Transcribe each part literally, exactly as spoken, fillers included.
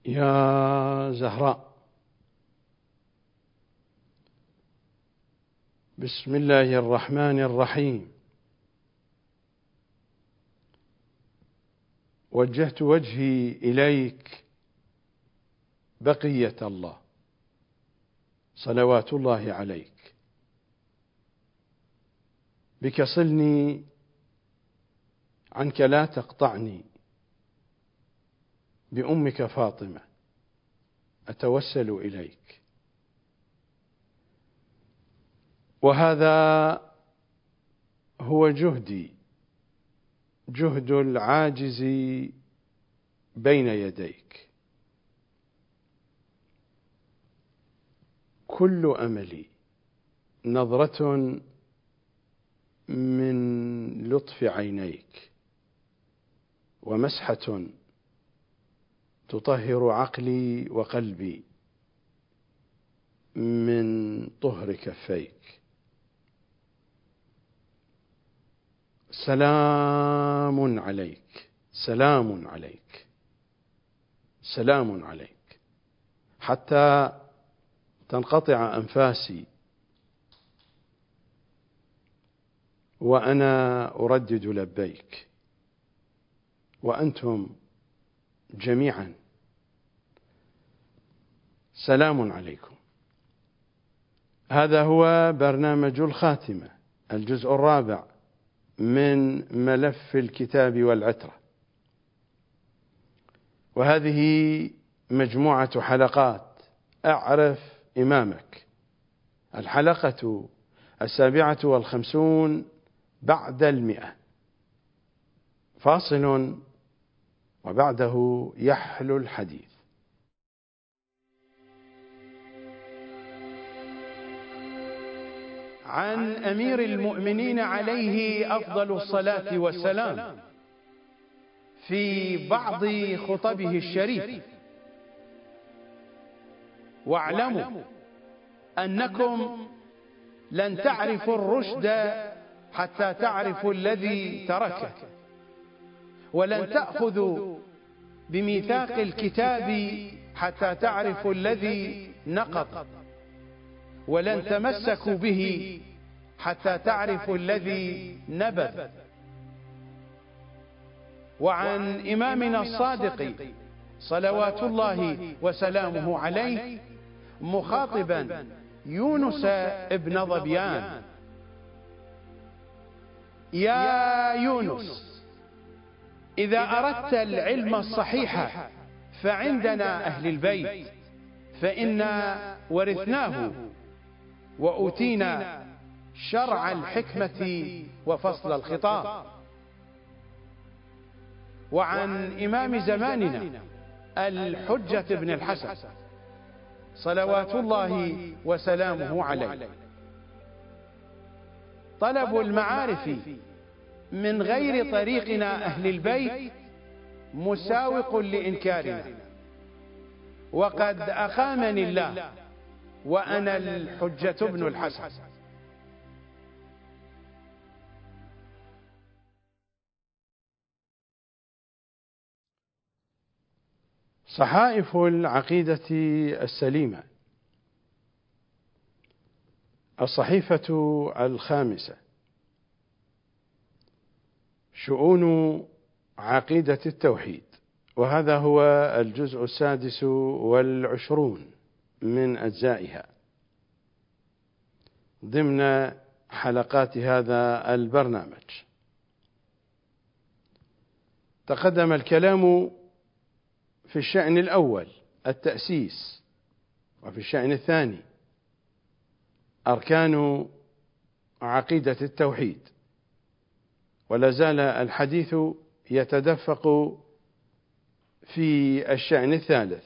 يا زهراء، بسم الله الرحمن الرحيم. وجهت وجهي إليك بقية الله، صلوات الله عليك. بك صلني، عنك لا تقطعني. بأمك فاطمة أتوسل إليك. وهذا هو جهدي، جهد العاجز بين يديك. كل أملي نظرة من لطف عينيك، ومسحة تطهر عقلي وقلبي من طهر كفيك. سلام عليك، سلام عليك، سلام عليك، حتى تنقطع أنفاسي وأنا أردد لبيك، وأنتم جميعا سلام عليكم. هذا هو برنامج الخاتمة، الجزء الرابع من ملف الكتاب والعترة، وهذه مجموعة حلقات أعرف إمامك، الحلقة السابعة والخمسون بعد المئة. فاصل وبعده يحلو الحديث. عن أمير المؤمنين عليه أفضل الصلاة والسلام في بعض خطبه الشريفة: واعلموا أنكم لن تعرفوا الرشد حتى تعرفوا الذي تركه، ولن تأخذوا بميثاق الكتاب حتى تعرفوا الذي نقض، ولن تمسكوا به حتى تعرفوا الذي نبذ. وعن إمامنا الصادق صلوات الله وسلامه عليه مخاطبا يونس ابن ظبيان: يا يونس، إذا أردت العلم الصحيح فعندنا أهل البيت، فإنا ورثناه وأوتينا شرع الحكمة وفصل الخطاب. وعن إمام زماننا الحجة بن الحسن صلوات الله وسلامه عليه: طلب المعارف من غير طريقنا أهل البيت مساوق لإنكارنا، وقد أقامني الله وأنا الحجة بن الحسن. صحائف العقيدة السليمة، الصحيفة الخامسة، شؤون عقيدة التوحيد، وهذا هو الجزء السادس والعشرون من أجزائها ضمن حلقات هذا البرنامج. تقدم الكلام في الشأن الأول التأسيس، وفي الشأن الثاني أركان عقيدة التوحيد، ولا زال الحديث يتدفق في الشأن الثالث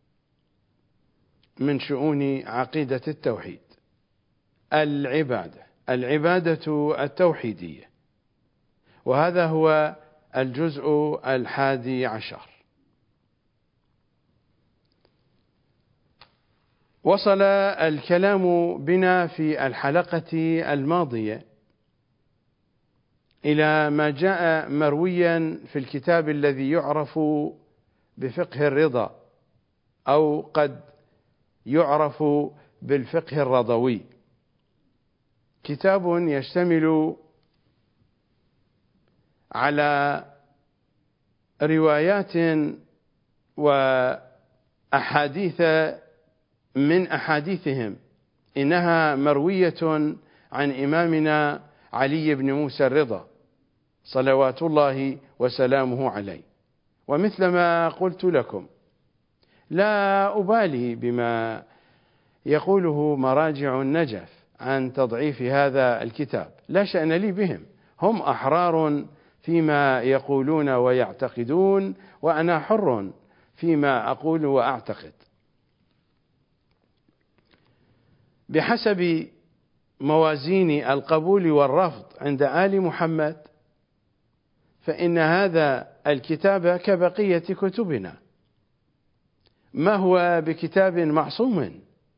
من شؤون عقيدة التوحيد: العبادة، العبادة التوحيدية، وهذا هو الجزء الحادي عشر. وصل الكلام بنا في الحلقة الماضية إلى ما جاء مرويا في الكتاب الذي يعرف بفقه الرضا أو قد يعرف بالفقه الرضوي، كتاب يشتمل على روايات وأحاديث من أحاديثهم، إنها مروية عن إمامنا علي بن موسى الرضا صلوات الله وسلامه عليه. ومثلما قلت لكم لا أبالي بما يقوله مراجع النجف عن تضعيف هذا الكتاب، لا شأن لي بهم، هم أحرار فيما يقولون ويعتقدون، وأنا حر فيما أقول وأعتقد. بحسب موازين القبول والرفض عند آل محمد، فإن هذا الكتاب كبقية كتبنا، ما هو بكتاب معصوم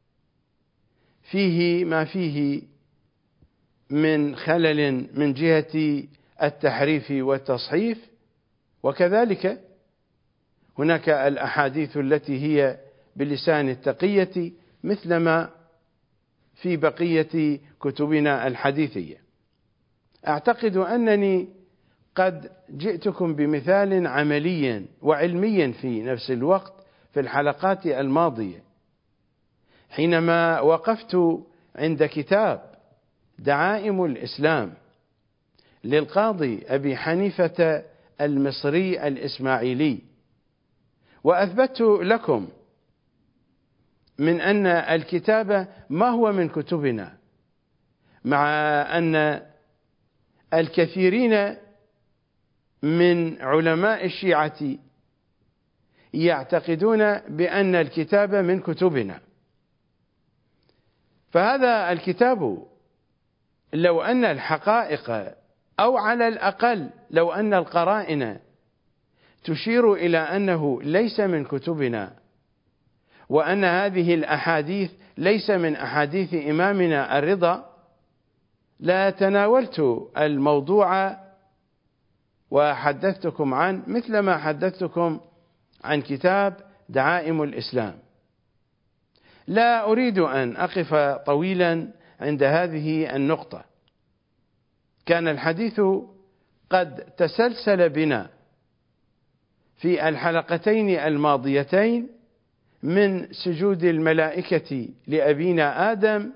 فيه ما فيه من خلل من جهة التحريف والتصحيف، وكذلك هناك الأحاديث التي هي بلسان التقية مثلما في بقية كتبنا الحديثية. أعتقد أنني قد جئتكم بمثال عملي وعلمي في نفس الوقت في الحلقات الماضية، حينما وقفت عند كتاب دعائم الإسلام للقاضي أبي حنيفة المصري الإسماعيلي، وأثبت لكم من أن الكتاب ما هو من كتبنا، مع أن الكثيرين من علماء الشيعة يعتقدون بأن الكتاب من كتبنا. فهذا الكتاب لو أن الحقائق أو على الأقل لو أن القرائن تشير إلى أنه ليس من كتبنا، وأن هذه الأحاديث ليس من أحاديث إمامنا الرضا، لا تناولت الموضوع وحدثتكم عن مثل ما حدثتكم عن كتاب دعائم الإسلام. لا أريد أن أقف طويلا عند هذه النقطة، كان الحديث قد تسلسل بنا في الحلقتين الماضيتين من سجود الملائكة لأبينا آدم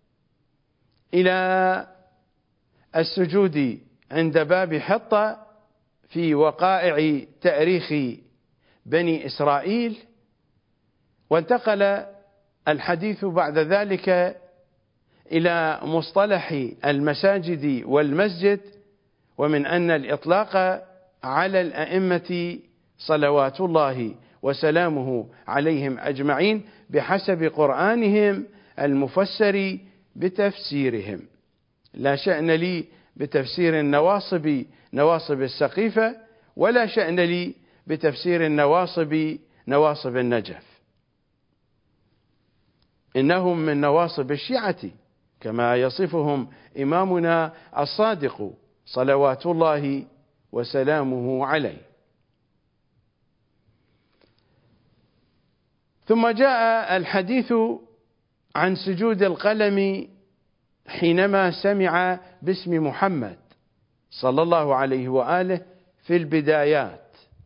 إلى السجود عند باب حطة في وقائع تاريخ بني إسرائيل، وانتقل الحديث بعد ذلك إلى مصطلح المساجد والمسجد، ومن أن الإطلاق على الأئمة صلوات الله وسلامه عليهم أجمعين بحسب قرآنهم المفسر بتفسيرهم. لا شأن لي بتفسير النواصب نواصب السقيفة، ولا شأن لي بتفسير النواصب نواصب النجف، إنهم من نواصب الشيعة كما يصفهم إمامنا الصادق صلوات الله وسلامه عليه. ثم جاء الحديث عن سجود القلم حينما سمع باسم محمد صلى الله عليه وآله في البدايات،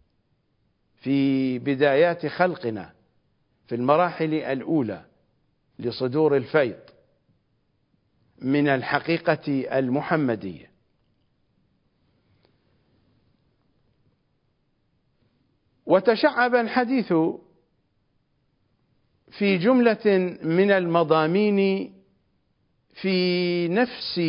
في بدايات خلقنا، في المراحل الأولى لصدور الفيض من الحقيقة المحمدية. وتشعب الحديث في جملة من المضامين في نفس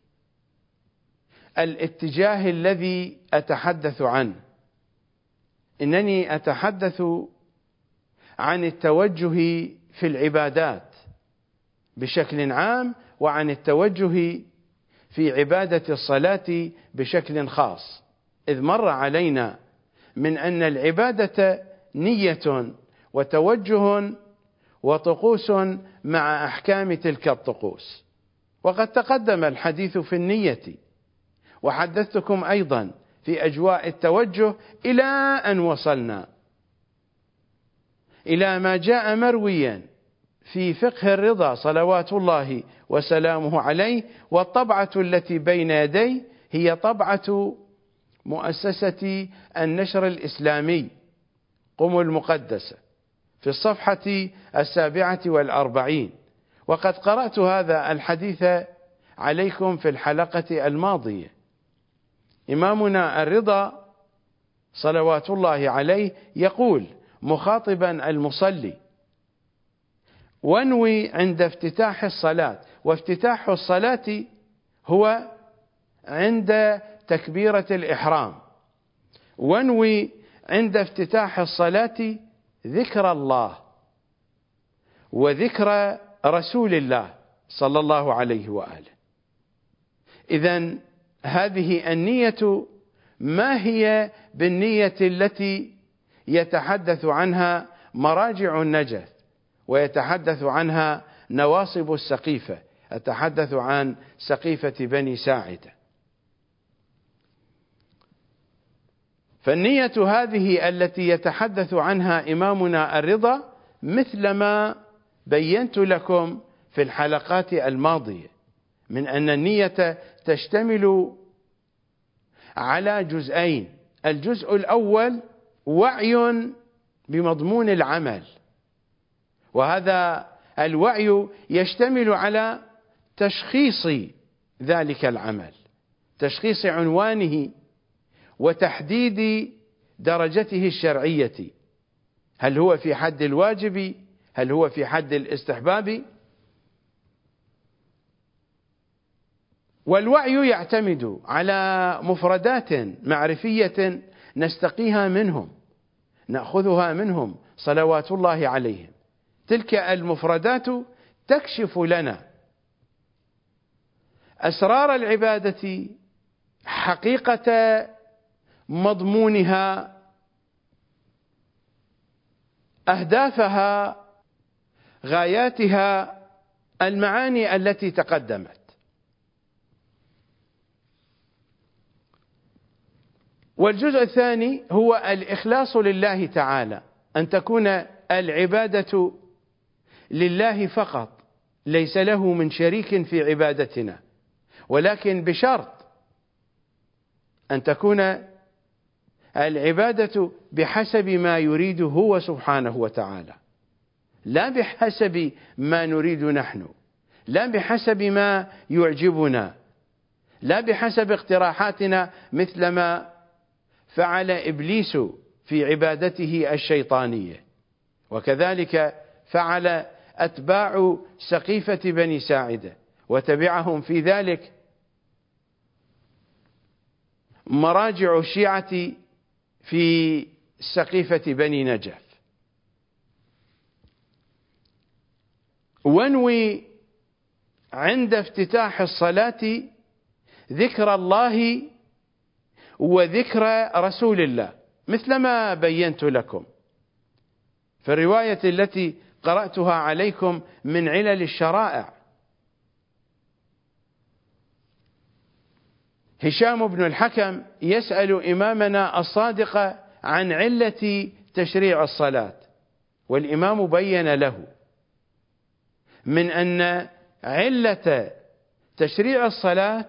الاتجاه الذي أتحدث عنه. إنني أتحدث عن التوجه في العبادات بشكل عام، وعن التوجه في عبادة الصلاة بشكل خاص، إذ مر علينا من أن العبادة نية وتوجه وطقوس مع أحكام تلك الطقوس، وقد تقدم الحديث في النية، وحدثتكم أيضا في أجواء التوجه إلى أن وصلنا إلى ما جاء مرويا في فقه الرضا صلوات الله وسلامه عليه. والطبعة التي بين يدي هي طبعة مؤسسة النشر الإسلامي قم المقدسة في الصفحة السابعة والأربعين. وقد قرأت هذا الحديث عليكم في الحلقة الماضية. إمامنا الرضا صلوات الله عليه يقول مخاطبا المصلي: وانوي عند افتتاح الصلاة، وافتتاح الصلاة هو عند تكبيرة الإحرام، وانوي عند افتتاح الصلاة ذكر الله وذكر رسول الله صلى الله عليه وآله. إذن هذه النية ما هي بالنية التي يتحدث عنها مراجع النجف ويتحدث عنها نواصب السقيفة، أتحدث عن سقيفة بني ساعدة. فالنية هذه التي يتحدث عنها إمامنا الرضا مثل ما بينت لكم في الحلقات الماضية، من أن النية تشتمل على جزئين: الجزء الأول وعي بمضمون العمل، وهذا الوعي يشتمل على تشخيص ذلك العمل، تشخيص عنوانه وتحديد درجته الشرعية، هل هو في حد الواجب، هل هو في حد الاستحباب. والوعي يعتمد على مفردات معرفية نستقيها منهم، نأخذها منهم صلوات الله عليهم. تلك المفردات تكشف لنا أسرار العبادة، حقيقة مضمونها، أهدافها، غاياتها، المعاني التي تقدمت. والجزء الثاني هو الإخلاص لله تعالى، أن تكون العبادة لله فقط، ليس له من شريك في عبادتنا، ولكن بشرط أن تكون العبادة بحسب ما يريد هو سبحانه وتعالى، لا بحسب ما نريد نحن، لا بحسب ما يعجبنا، لا بحسب اقتراحاتنا مثل ما فعل إبليس في عبادته الشيطانية، وكذلك فعل أتباع سقيفة بني ساعدة، وتبعهم في ذلك مراجع الشيعة في سقيفة بني نجف. وانوي عند افتتاح الصلاة ذكر الله وذكر رسول الله، مثل ما بينت لكم في الرواية التي قرأتها عليكم من علل الشرائع. هشام بن الحكم يسأل إمامنا الصادق عن علة تشريع الصلاة، والإمام بين له من أن علة تشريع الصلاة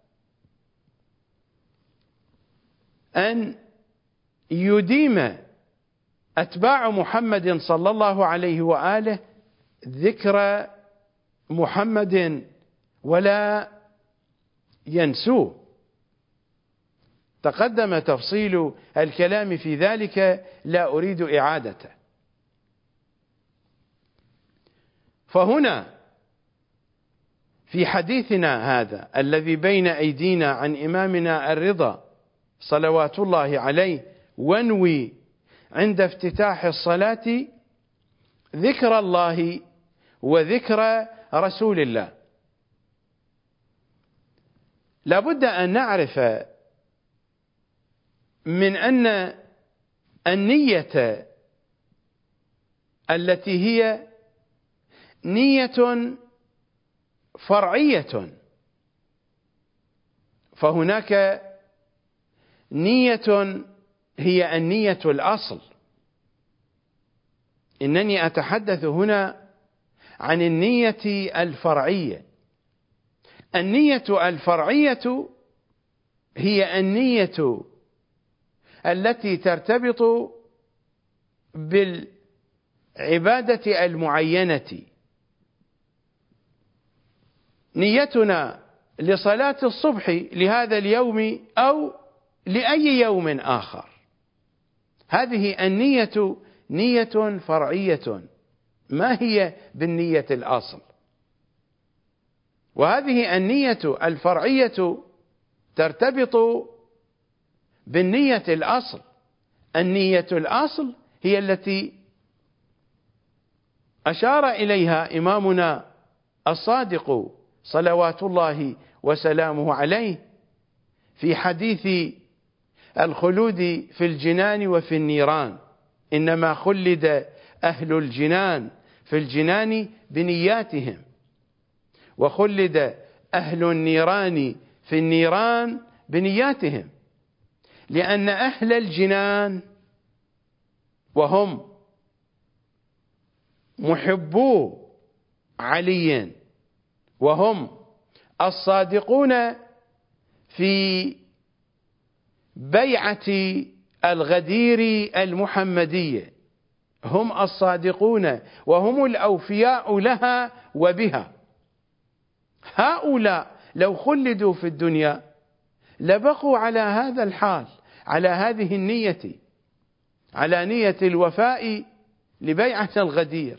أن يديم أتباع محمد صلى الله عليه وآله ذكر محمد ولا ينسوه. تقدم تفصيل الكلام في ذلك، لا أريد إعادته. فهنا في حديثنا هذا الذي بين أيدينا عن إمامنا الرضا صلوات الله عليه: وانوي عند افتتاح الصلاة ذكر الله وذكر رسول الله. لابد أن نعرف من أن النية التي هي نية فرعية، فهناك نية هي النية الأصل، إنني أتحدث هنا عن النية الفرعية. النية الفرعية هي النية التي ترتبط بالعبادة المعينة. نيتنا لصلاة الصبح لهذا اليوم أو لأي يوم آخر، هذه النية نية فرعية، ما هي بالنية الأصل. وهذه النية الفرعية ترتبط بالنية الأصل. النية الأصل هي التي أشار إليها إمامنا الصادق صلوات الله وسلامه عليه في حديث الخلود في الجنان وفي النيران: إنما خلد أهل الجنان في الجنان بنياتهم، وخلد أهل النيران في النيران بنياتهم. لأن أهل الجنان وهم محبو علي، وهم الصادقون في بيعة الغدير المحمدية، هم الصادقون وهم الأوفياء لها وبها. هؤلاء لو خلدوا في الدنيا لبقوا على هذا الحال، على هذه النية، على نية الوفاء لبيعة الغدير،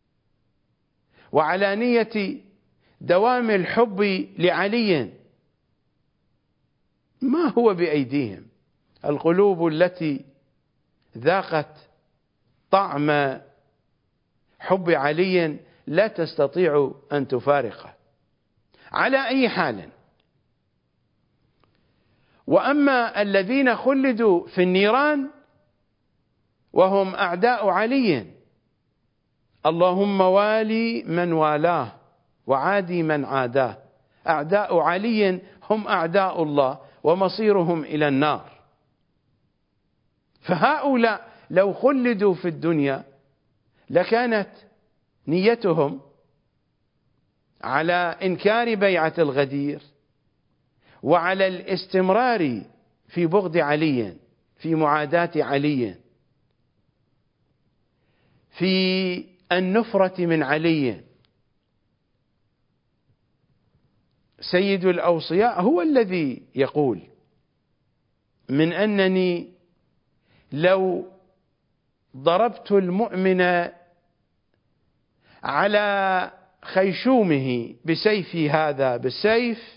وعلى نية دوام الحب لعلي. ما هو بأيديهم؟ القلوب التي ذاقت طعم حب علي لا تستطيع أن تفارقه على أي حال. وأما الذين خلدوا في النيران وهم أعداء علي، اللهم والي من والاه وعادي من عاداه. أعداء علي هم أعداء الله ومصيرهم إلى النار. فهؤلاء لو خلدوا في الدنيا لكانت نيتهم على إنكار بيعة الغدير، وعلى الاستمرار في بغض علي، في معاداة علي، في النفرة من علي. سيد الأوصياء هو الذي يقول: من أنني لو ضربت المؤمن على خيشومه بسيفي هذا بالسيف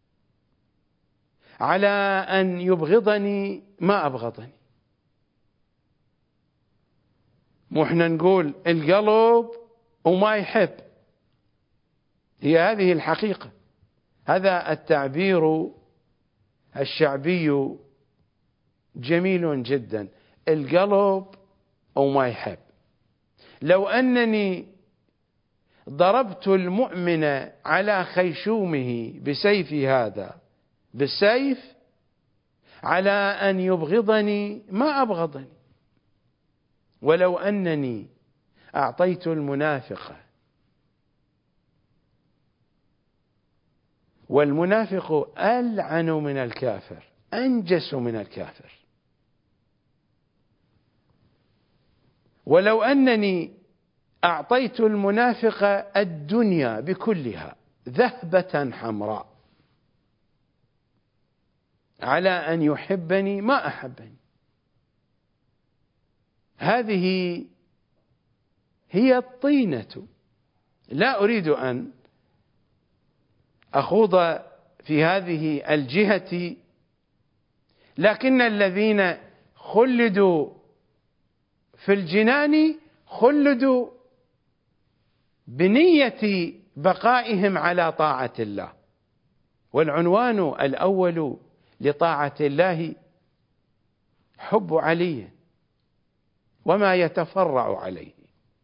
على أن يبغضني ما أبغضني. وإحنا نقول القلب وما يحب، هي هذه الحقيقة. هذا التعبير الشعبي جميل جدا، القلب وما يحب. لو أنني ضربت المؤمن على خيشومه بسيفي هذا بالسيف على أن يبغضني ما أبغضني. ولو أنني أعطيت المنافق، والمنافق ألعن من الكافر، أنجس من الكافر، ولو أنني أعطيت المنافق الدنيا بكلها ذهبة حمراء على أن يحبني ما أحبني. هذه هي الطينة. لا أريد أن أخوض في هذه الجهة، لكن الذين خلدوا في الجنان خلدوا بنية بقائهم على طاعة الله. والعنوان الأول لطاعة الله حب علي وما يتفرع عليه،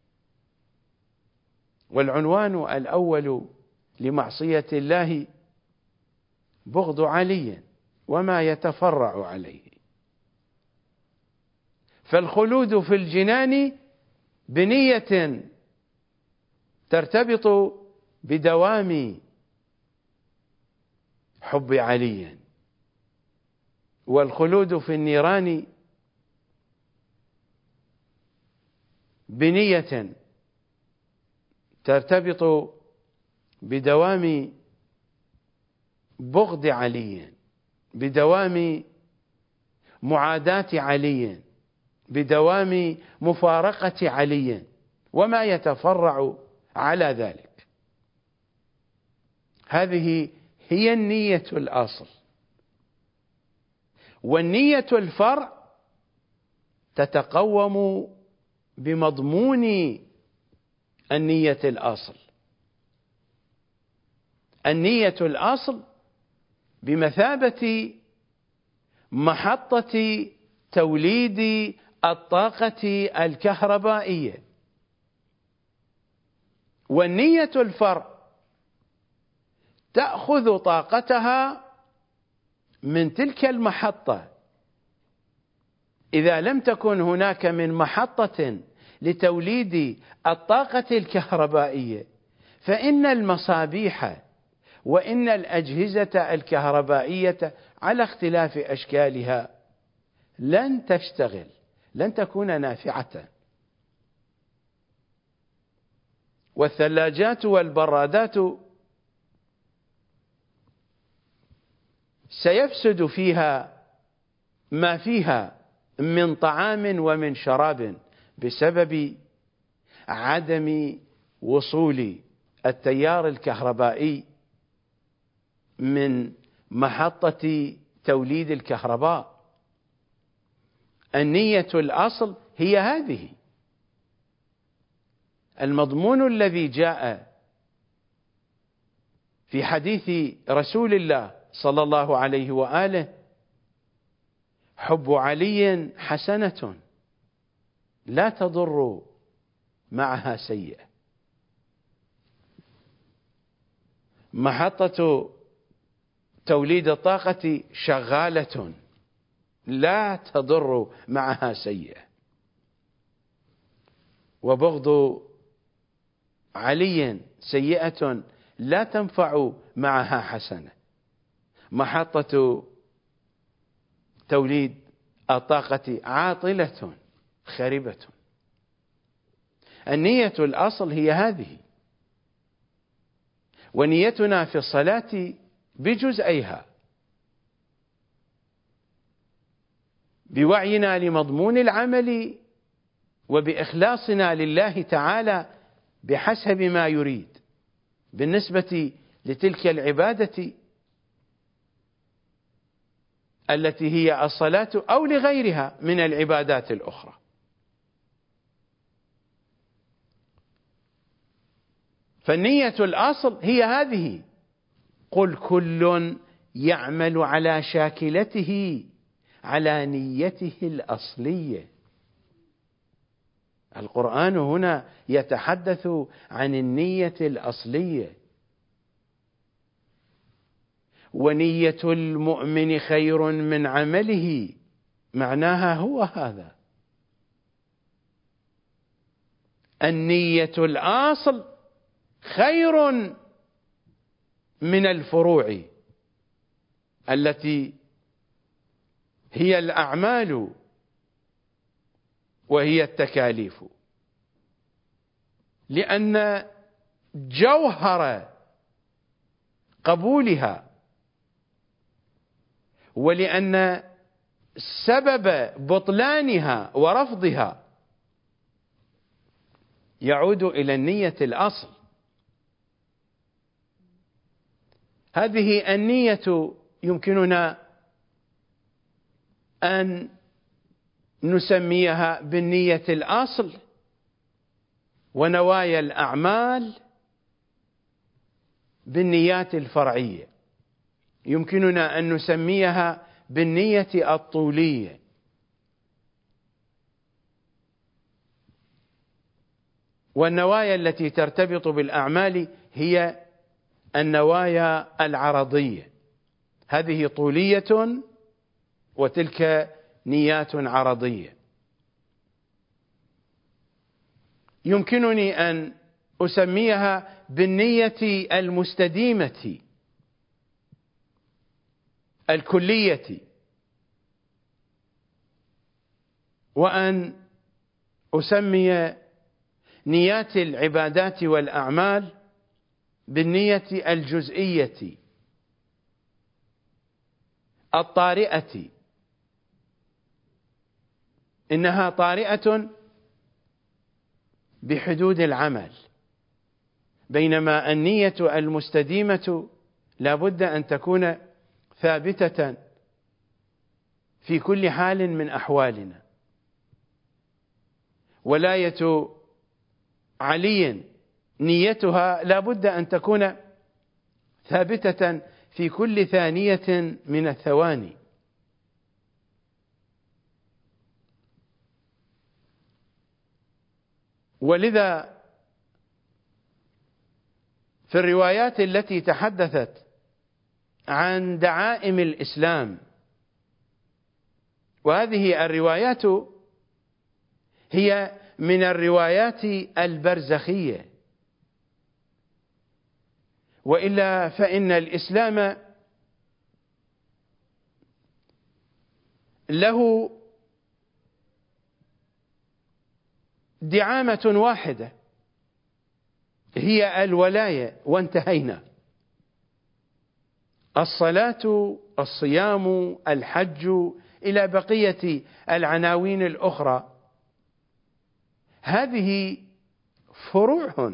والعنوان الأول لمعصية الله بغض علي وما يتفرع عليه. فالخلود في الجنان بنية ترتبط بدوام حب علي، والخلود في النيران بنية ترتبط بدوام بغض علي، بدوام معاداة علي، بدوام مفارقة علي، وما يتفرع على ذلك. هذه هي النية الأصل. والنية الفرع تتقوم بمضمون النية الأصل. النية الأصل بمثابة محطة توليد الطاقة الكهربائية، والنية الفرع تأخذ طاقتها من تلك المحطة. إذا لم تكن هناك من محطة لتوليد الطاقة الكهربائية، فإن المصابيح وإن الأجهزة الكهربائية على اختلاف أشكالها لن تشتغل، لن تكون نافعة. والثلاجات والبرادات سيفسد فيها ما فيها من طعام ومن شراب بسبب عدم وصول التيار الكهربائي من محطة توليد الكهرباء. النية الأصل هي هذه. المضمون الذي جاء في حديث رسول الله صلى الله عليه وآله: حب علي حسنة لا تضر معها سيئة. محطة توليد الطاقة شغالة لا تضر معها سيئة، وبغض علي سيئة لا تنفع معها حسنة. محطة توليد الطاقة عاطلة خربة. النية الأصل هي هذه. ونيتنا في الصلاة بجزئيها، بوعينا لمضمون العمل وبإخلاصنا لله تعالى بحسب ما يريد بالنسبة لتلك العبادة التي هي الصلاة أو لغيرها من العبادات الأخرى. فالنية الأصل هي هذه: قل كل يعمل على شاكلته على نيته الأصلية. القرآن هنا يتحدث عن النية الأصلية. ونية المؤمن خير من عمله، معناها هو هذا. النية الأصل خير من الفروع التي هي الأعمال وهي التكاليف، لأن جوهر قبولها ولأن سبب بطلانها ورفضها يعود إلى النية الأصل. هذه النية يمكننا أن نسميها بالنية الأصل، ونوايا الأعمال بالنيات الفرعية. يمكننا أن نسميها بالنية الطولية. والنوايا التي ترتبط بالأعمال هي النوايا العرضية. هذه طولية وتلك نيات عرضية. يمكنني أن أسميها بالنية المستديمة الكلية، وأن أسمي نيات العبادات والأعمال بالنية الجزئية الطارئة. إنها طارئة بحدود العمل، بينما النية المستديمة لا بد أن تكون ثابتة في كل حال من أحوالنا. ولاية علي نيتها لا بد أن تكون ثابتة في كل ثانية من الثواني. ولذا في الروايات التي تحدثت عن دعائم الإسلام، وهذه الروايات هي من الروايات البرزخية، وإلا فإن الإسلام له دعامة واحدة هي الولاية وانتهينا. الصلاة، الصيام، الحج، إلى بقية العناوين الأخرى، هذه فروع،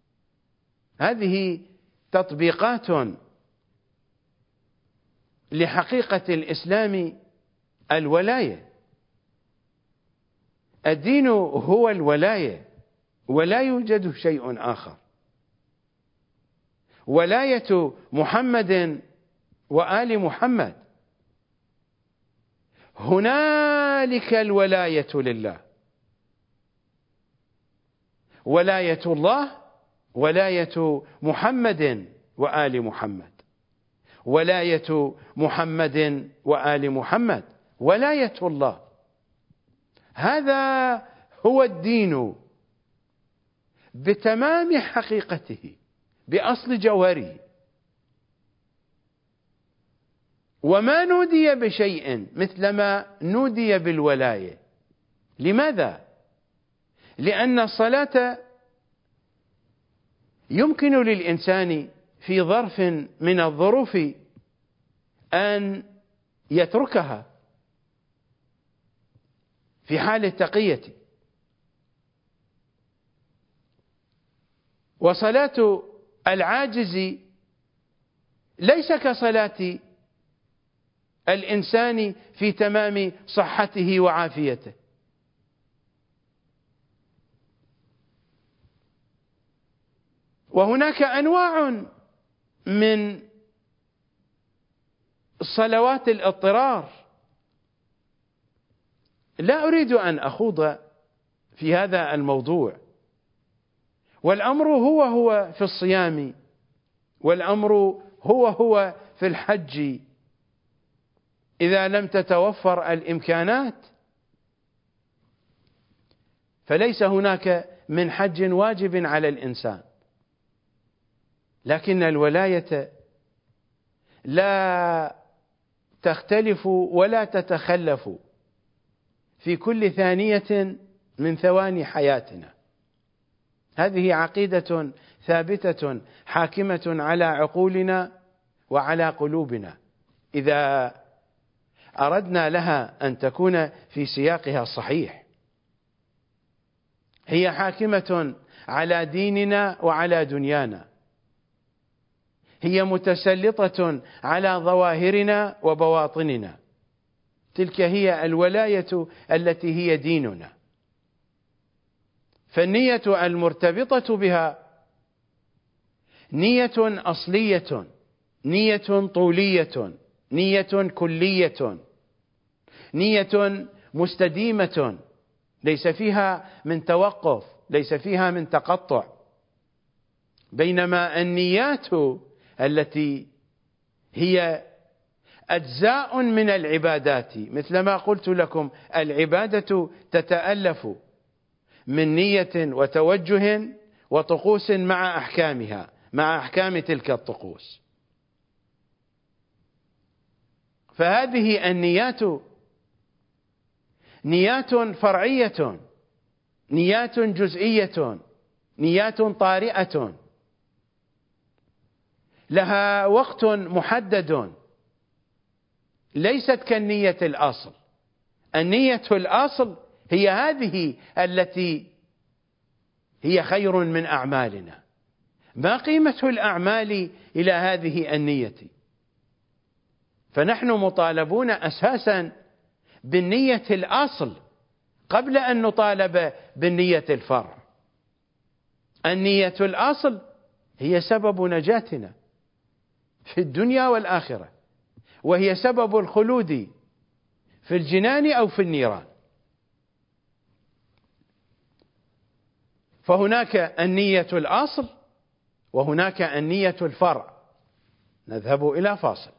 هذه تطبيقات لحقيقة الإسلام الولاية. الدين هو الولاية ولا يوجد شيء آخر. ولاية محمد وآل محمد، هنالك الولاية لله. ولاية الله ولاية محمد وآل محمد، ولاية محمد وآل محمد ولاية الله. هذا هو الدين بتمام حقيقته، بأصل جوهره. وما نودي بشيء مثلما نودي بالولاية. لماذا؟ لأن الصلاة يمكن للإنسان في ظرف من الظروف أن يتركها في حال التقية، وصلاة العاجز ليس كصلاة الإنسان في تمام صحته وعافيته. وهناك أنواع من صلوات الاضطرار، لا أريد أن أخوض في هذا الموضوع. والأمر هو هو في الصيام، والأمر هو هو في الحج إذا لم تتوفر الإمكانات. فليس هناك من حج واجب على الإنسان، لكن الولاية لا تختلف ولا تتخلف في كل ثانية من ثواني حياتنا. هذه عقيدة ثابتة حاكمة على عقولنا وعلى قلوبنا، إذا أردنا لها أن تكون في سياقها الصحيح. هي حاكمة على ديننا وعلى دنيانا، هي متسلطة على ظواهرنا وبواطننا. تلك هي الولاية التي هي ديننا. فالنية المرتبطة بها نية أصلية، نية طولية، نية كلية، نية مستديمة، ليس فيها من توقف، ليس فيها من تقطع. بينما النيات التي هي أجزاء من العبادات، مثلما قلت لكم العبادة تتألف من نية وتوجه وطقوس مع أحكامها، مع أحكام تلك الطقوس. فهذه النيات نيات فرعية، نيات جزئية، نيات طارئة، لها وقت محدد، ليست كالنية الأصل. النية الأصل هي هذه التي هي خير من أعمالنا. ما قيمة الأعمال إلى هذه النية؟ فنحن مطالبون أساسا بالنية الأصل قبل أن نطالب بالنية الفرع. النية الأصل هي سبب نجاتنا في الدنيا والآخرة، وهي سبب الخلود في الجنان أو في النيران. فهناك النية الأصل وهناك النية الفرع. نذهب إلى فاصل.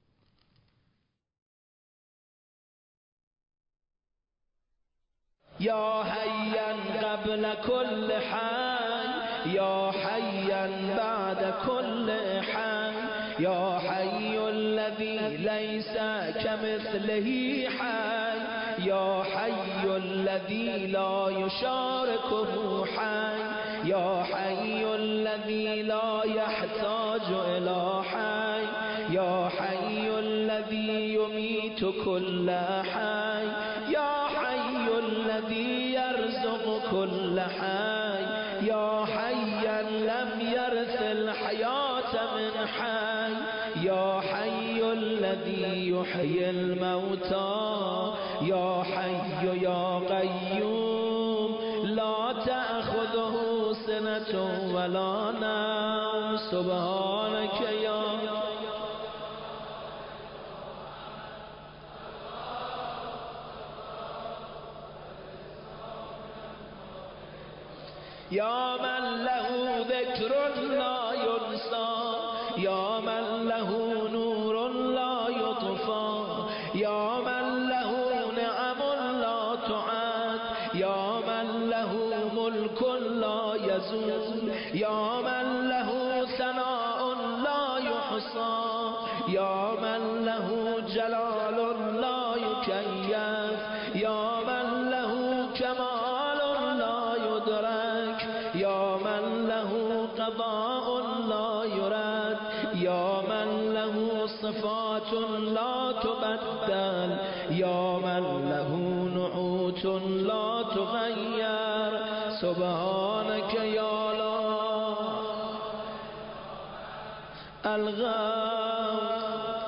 يا حيا قبل كل حي، يا حيا بعد كل حي، يا حي الذي ليس كمثله حي، يا حي الذي لا يشاركه حي، يا حي الذي لا يحتاج إلى حي، يا حي الذي يميت كل حي، يا حي الذي يرزق كل حي، يا حيا لم يرث الحياة من حي، يا حي الذي يحيي الموتى، يا حي يا قيوم لا تأخذه سنة ولا نوم. سبحانك يا يا من له ذكر لا ينسى، يا من له نور لا يطفى، يا من له نعم لا تعد، يا من له ملك لا يزول، يا من له ثناء لا يحصى، يا من له جلال لا يكيف، يا من له كمال لا يدرك، يا من له قضاء لا يرد، يا من له صفات لا تبدل، يا من له نعوت لا تغير. سبحانك يا لا الغوث.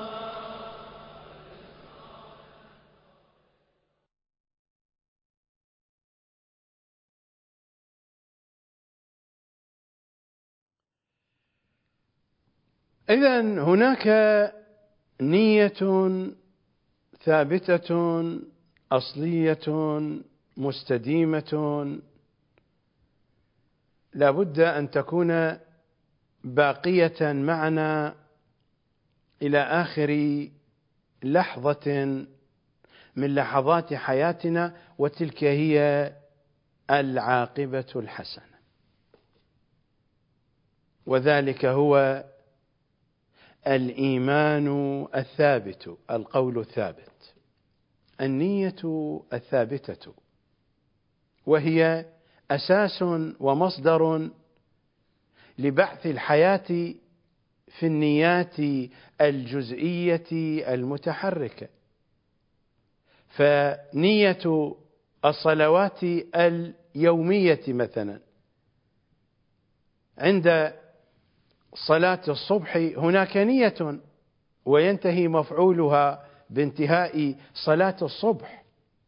إذن هناك نية ثابتة أصلية مستديمة لا بد أن تكون باقية معنا إلى آخر لحظة من لحظات حياتنا، وتلك هي العاقبة الحسنة. وذلك هو الإيمان الثابت، القول الثابت، النية الثابتة، وهي أساس ومصدر لبعث الحياة في النيات الجزئية المتحركة. فنية الصلوات اليومية مثلا، عند صلاة الصبح هناك نية وينتهي مفعولها بانتهاء صلاة الصبح،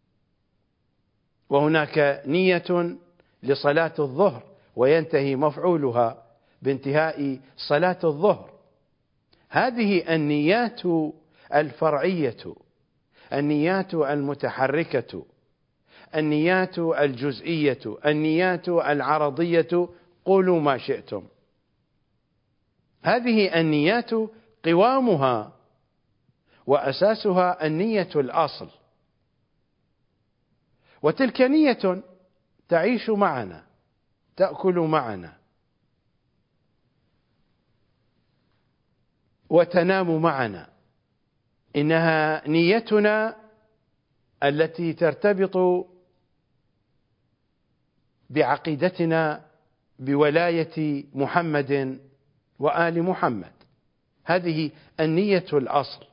وهناك نية لصلاة الظهر وينتهي مفعولها بانتهاء صلاة الظهر. هذه النيات الفرعية، النيات المتحركة، النيات الجزئية، النيات العرضية، قولوا ما شئتم. هذه النيات قوامها وأساسها النية الأصل، وتلك نية تعيش معنا، تأكل معنا، وتنام معنا. إنها نيتنا التي ترتبط بعقيدتنا بولاية محمد وآل محمد. هذه النية الأصل.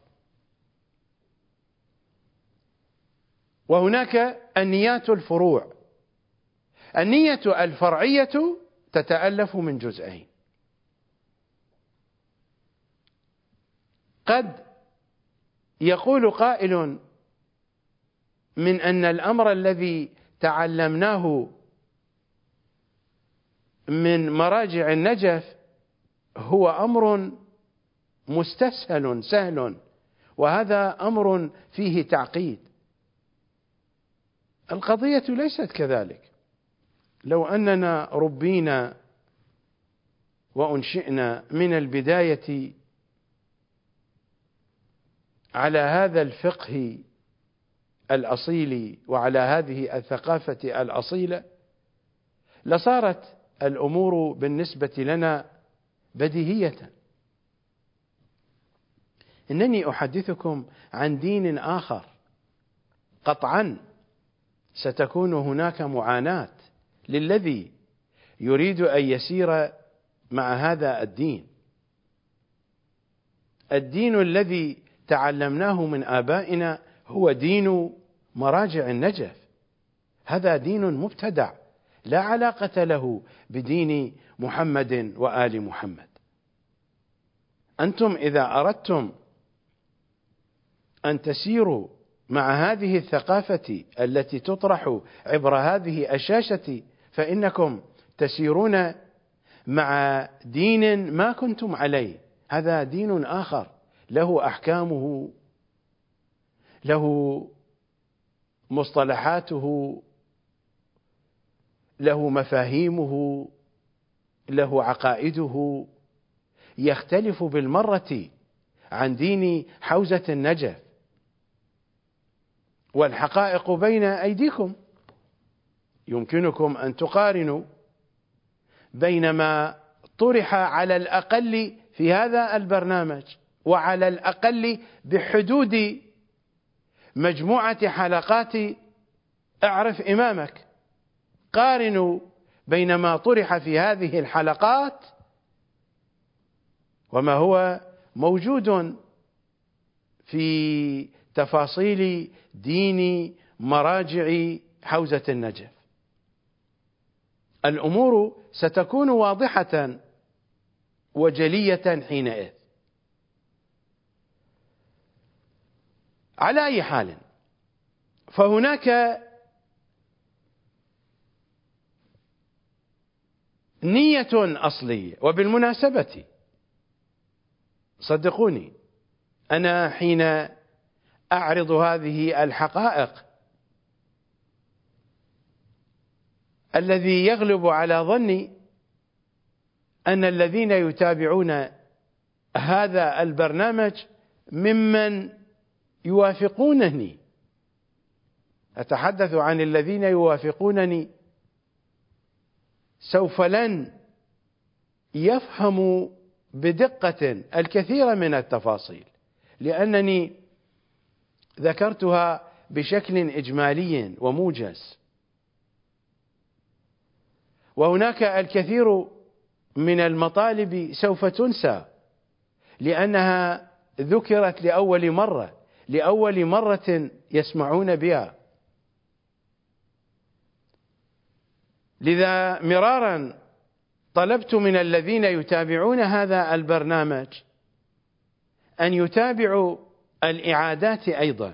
وهناك النيات الفروع. النية الفرعية تتألف من جزئين. قد يقول قائل من أن الأمر الذي تعلمناه من مراجع النجف هو أمر مستسهل سهل، وهذا أمر فيه تعقيد. القضية ليست كذلك. لو أننا ربينا وأنشئنا من البداية على هذا الفقه الأصيل وعلى هذه الثقافة الأصيلة، لصارت الأمور بالنسبة لنا بديهية. إنني أحدثكم عن دين آخر. قطعا ستكون هناك معاناة للذي يريد أن يسير مع هذا الدين. الدين الذي تعلمناه من آبائنا هو دين مراجع النجف. هذا دين مبتدع لا علاقة له بدين محمد وآل محمد. أنتم إذا أردتم أن تسيروا مع هذه الثقافة التي تطرح عبر هذه الشاشة، فإنكم تسيرون مع دين ما كنتم عليه. هذا دين آخر له أحكامه، له مصطلحاته، له مفاهيمه، له عقائده، يختلف بالمرة عن دين حوزة النجف. والحقائق بين أيديكم. يمكنكم أن تقارنوا بين ما طرح على الأقل في هذا البرنامج، وعلى الأقل بحدود مجموعة حلقات اعرف إمامك. قارنوا بين ما طرح في هذه الحلقات وما هو موجود في تفاصيل دين مراجع حوزة النجف. الأمور ستكون واضحة وجلية حينئذ. على أي حال، فهناك نية أصلية. وبالمناسبة صدقوني، أنا حين أعرض هذه الحقائق الذي يغلب على ظني أن الذين يتابعون هذا البرنامج ممن يوافقونني. أتحدث عن الذين يوافقونني سوف لن يفهموا بدقة الكثير من التفاصيل، لأنني ذكرتها بشكل إجمالي وموجز. وهناك الكثير من المطالب سوف تنسى لأنها ذكرت لأول مرة لأول مرة يسمعون بها. لذا مرارا طلبت من الذين يتابعون هذا البرنامج أن يتابعوا الإعادات أيضا.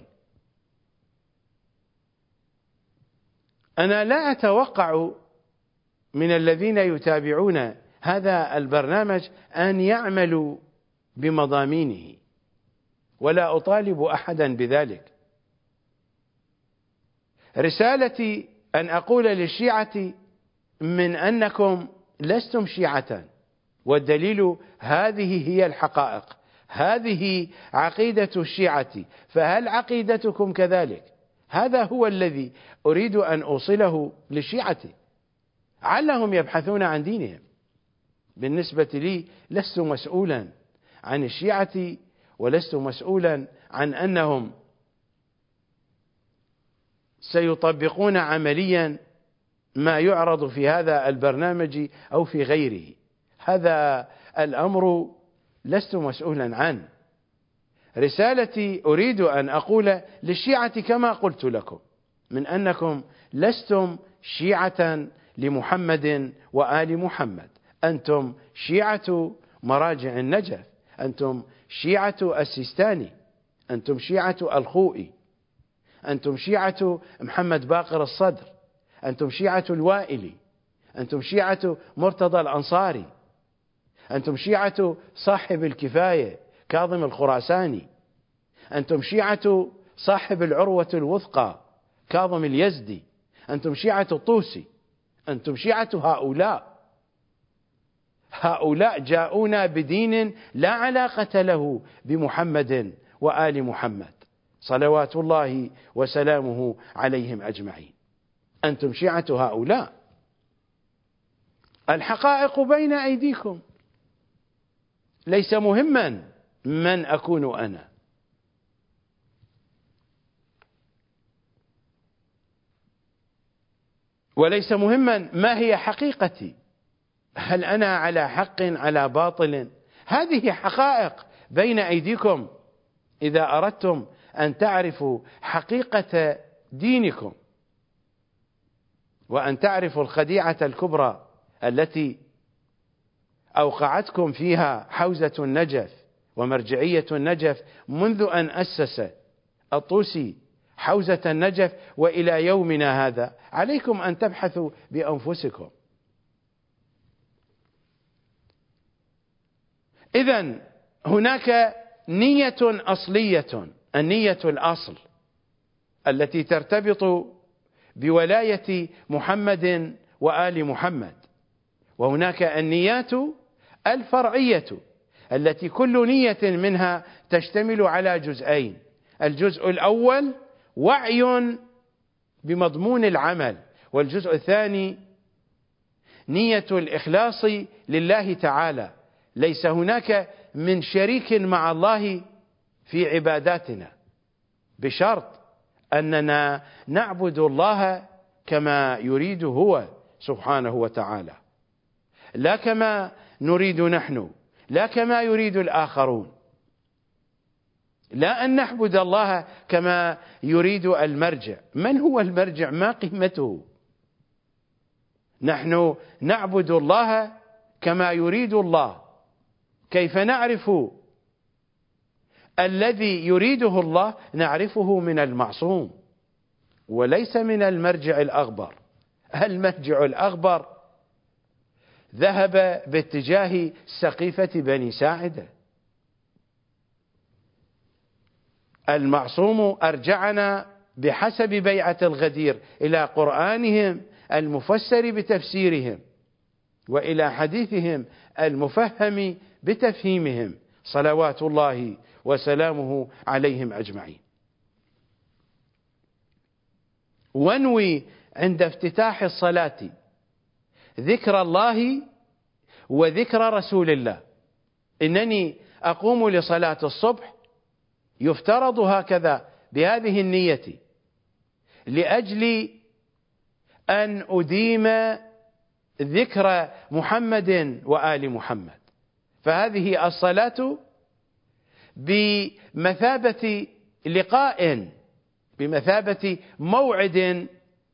أنا لا أتوقع من الذين يتابعون هذا البرنامج أن يعملوا بمضامينه، ولا أطالب أحدا بذلك. رسالتي أن أقول للشيعة من أنكم لستم شيعة، والدليل هذه هي الحقائق، هذه عقيدة الشيعة، فهل عقيدتكم كذلك؟ هذا هو الذي أريد أن أوصله للشيعة علهم يبحثون عن دينهم. بالنسبة لي لست مسؤولا عن الشيعة، ولست مسؤولا عن أنهم سيطبقون عمليا ما يعرض في هذا البرنامج أو في غيره. هذا الأمر لست مسؤولا عنه. رسالتي أريد أن أقول للشيعة كما قلت لكم، من أنكم لستم شيعة لمحمد وآل محمد، أنتم شيعة مراجع النجف، أنتم شيعة السيستاني، أنتم شيعة الخوئي، أنتم شيعة محمد باقر الصدر، أنتم شيعة الوائلي، أنتم شيعة مرتضى الأنصاري، أنتم شيعة صاحب الكفاية كاظم الخراساني، أنتم شيعة صاحب العروة الوثقى كاظم اليزدي، أنتم شيعة الطوسي، أنتم شيعة هؤلاء. هؤلاء جاءونا بدين لا علاقة له بمحمد وآل محمد صلوات الله وسلامه عليهم أجمعين. أنتم شيعة هؤلاء. الحقائق بين أيديكم. ليس مهما من أكون أنا، وليس مهما ما هي حقيقتي، هل أنا على حق على باطل. هذه حقائق بين أيديكم. إذا أردتم أن تعرفوا حقيقة دينكم وأن تعرفوا الخديعة الكبرى التي أوقعتكم فيها حوزة النجف ومرجعية النجف منذ أن أسس الطوسي حوزة النجف وإلى يومنا هذا، عليكم أن تبحثوا بأنفسكم. إذن هناك نية أصلية، النية الأصل التي ترتبط بولاية محمد وآل محمد، وهناك النيات الفرعية التي كل نية منها تشتمل على جزئين. الجزء الأول وعي بمضمون العمل، والجزء الثاني نية الإخلاص لله تعالى. ليس هناك من شريك مع الله في عباداتنا، بشرط أننا نعبد الله كما يريد هو سبحانه وتعالى، لا كما نريد نحن، لا كما يريد الآخرون. لا أن نعبد الله كما يريد المرجع. من هو المرجع؟ ما قيمته؟ نحن نعبد الله كما يريد الله. كيف نعرف الذي يريده الله؟ نعرفه من المعصوم وليس من المرجع الأغبر. المرجع الأغبر ذهب باتجاه سقيفة بني ساعدة. المعصوم أرجعنا بحسب بيعة الغدير إلى قرآنهم المفسر بتفسيرهم، وإلى حديثهم المفهم بتفهيمهم صلوات الله وسلامه عليهم أجمعين. وانوي عند افتتاح الصلاة ذكر الله وذكر رسول الله. إنني أقوم لصلاة الصبح، يفترض هكذا بهذه النية، لأجل أن أديم ذكر محمد وآل محمد. فهذه الصلاة بمثابة لقاء، بمثابة موعد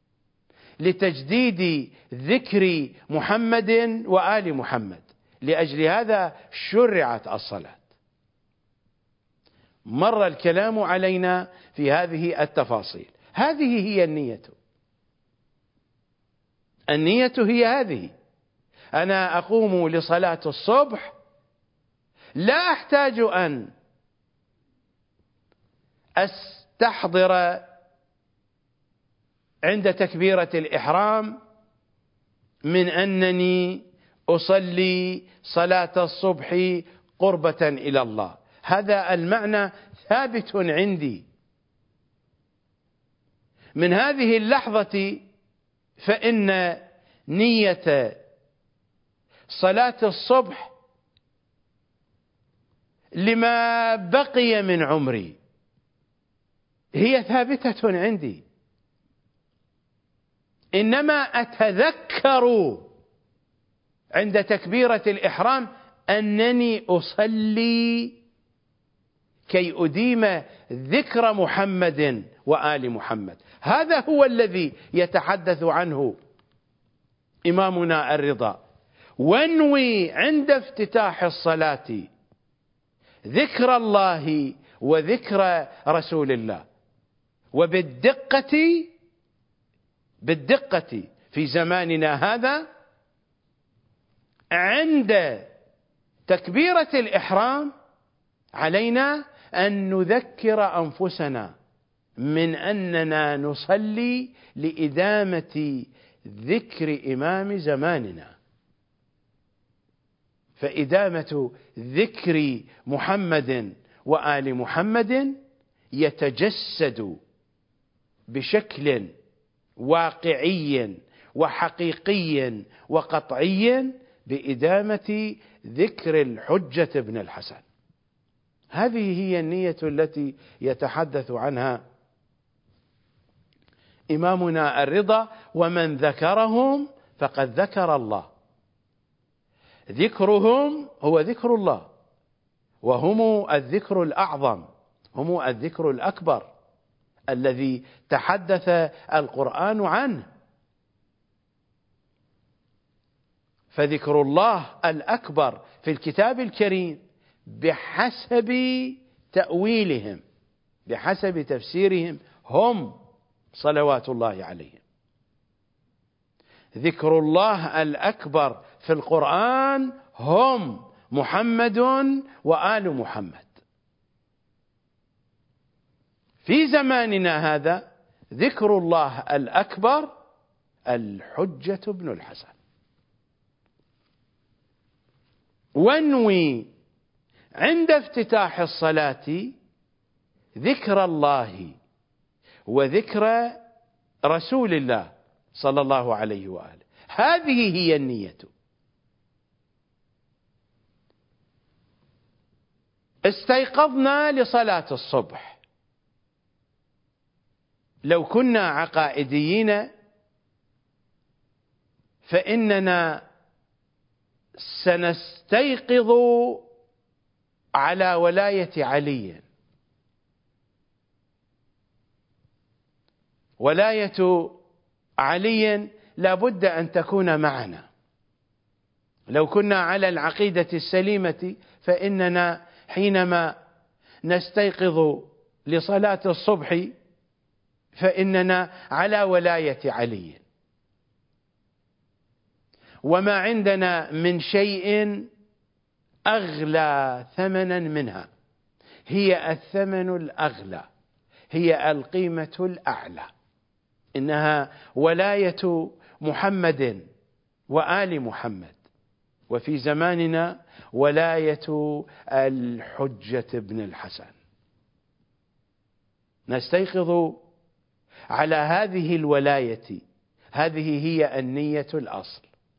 لتجديد ذكر محمد وآل محمد. لأجل هذا شرعت الصلاة. مر الكلام علينا في هذه التفاصيل. هذه هي النية. النية هي هذه. أنا أقوم لصلاة الصبح، لا أحتاج أن أستحضر عند تكبيرة الإحرام من أنني أصلي صلاة الصبح قربة إلى الله. هذا المعنى ثابت عندي. من هذه اللحظة فإن نية صلاة الصبح لما بقي من عمري هي ثابتة عندي، إنما أتذكر عند تكبيرة الإحرام أنني أصلي كي أديم ذكر محمد وآل محمد. هذا هو الذي يتحدث عنه إمامنا الرضا. وانوي عند افتتاح الصلاة ذكر الله وذكر رسول الله. وبالدقة بالدقة في زماننا هذا عند تكبيرة الإحرام علينا أن نذكر أنفسنا من أننا نصلي لإدامة ذكر إمام زماننا، فإدامة ذكر محمد وآل محمد يتجسد بشكل واقعي وحقيقي وقطعي بإدامة ذكر الحجة بن الحسن. هذه هي النية التي يتحدث عنها إمامنا الرضا. ومن ذكرهم فقد ذكر الله. ذكرهم هو ذكر الله، وهم الذكر الأعظم، هم الذكر الأكبر الذي تحدث القرآن عنه. فذكر الله الأكبر في الكتاب الكريم بحسب تأويلهم، بحسب تفسيرهم هم صلوات الله عليهم. ذكر الله الأكبر في القرآن هم محمد وآل محمد. في زماننا هذا ذكر الله الأكبر الحجة بن الحسن. وانوي عند افتتاح الصلاة ذكر الله وذكر رسول الله صلى الله عليه وآله. هذه هي النية. استيقظنا لصلاة الصبح، لو كنا عقائديين فإننا سنستيقظ على ولاية علي. ولاية علي لا بد أن تكون معنا. لو كنا على العقيدة السليمة فإننا حينما نستيقظ لصلاة الصبح فإننا على ولاية علي. وما عندنا من شيء أغلى ثمنا منها، هي الثمن الأغلى، هي القيمة الأعلى، إنها ولاية محمد وآل محمد. وفي زماننا ولاية الحجة بن الحسن. نستيقظ على هذه الولاية، هذه هي النية الأصل.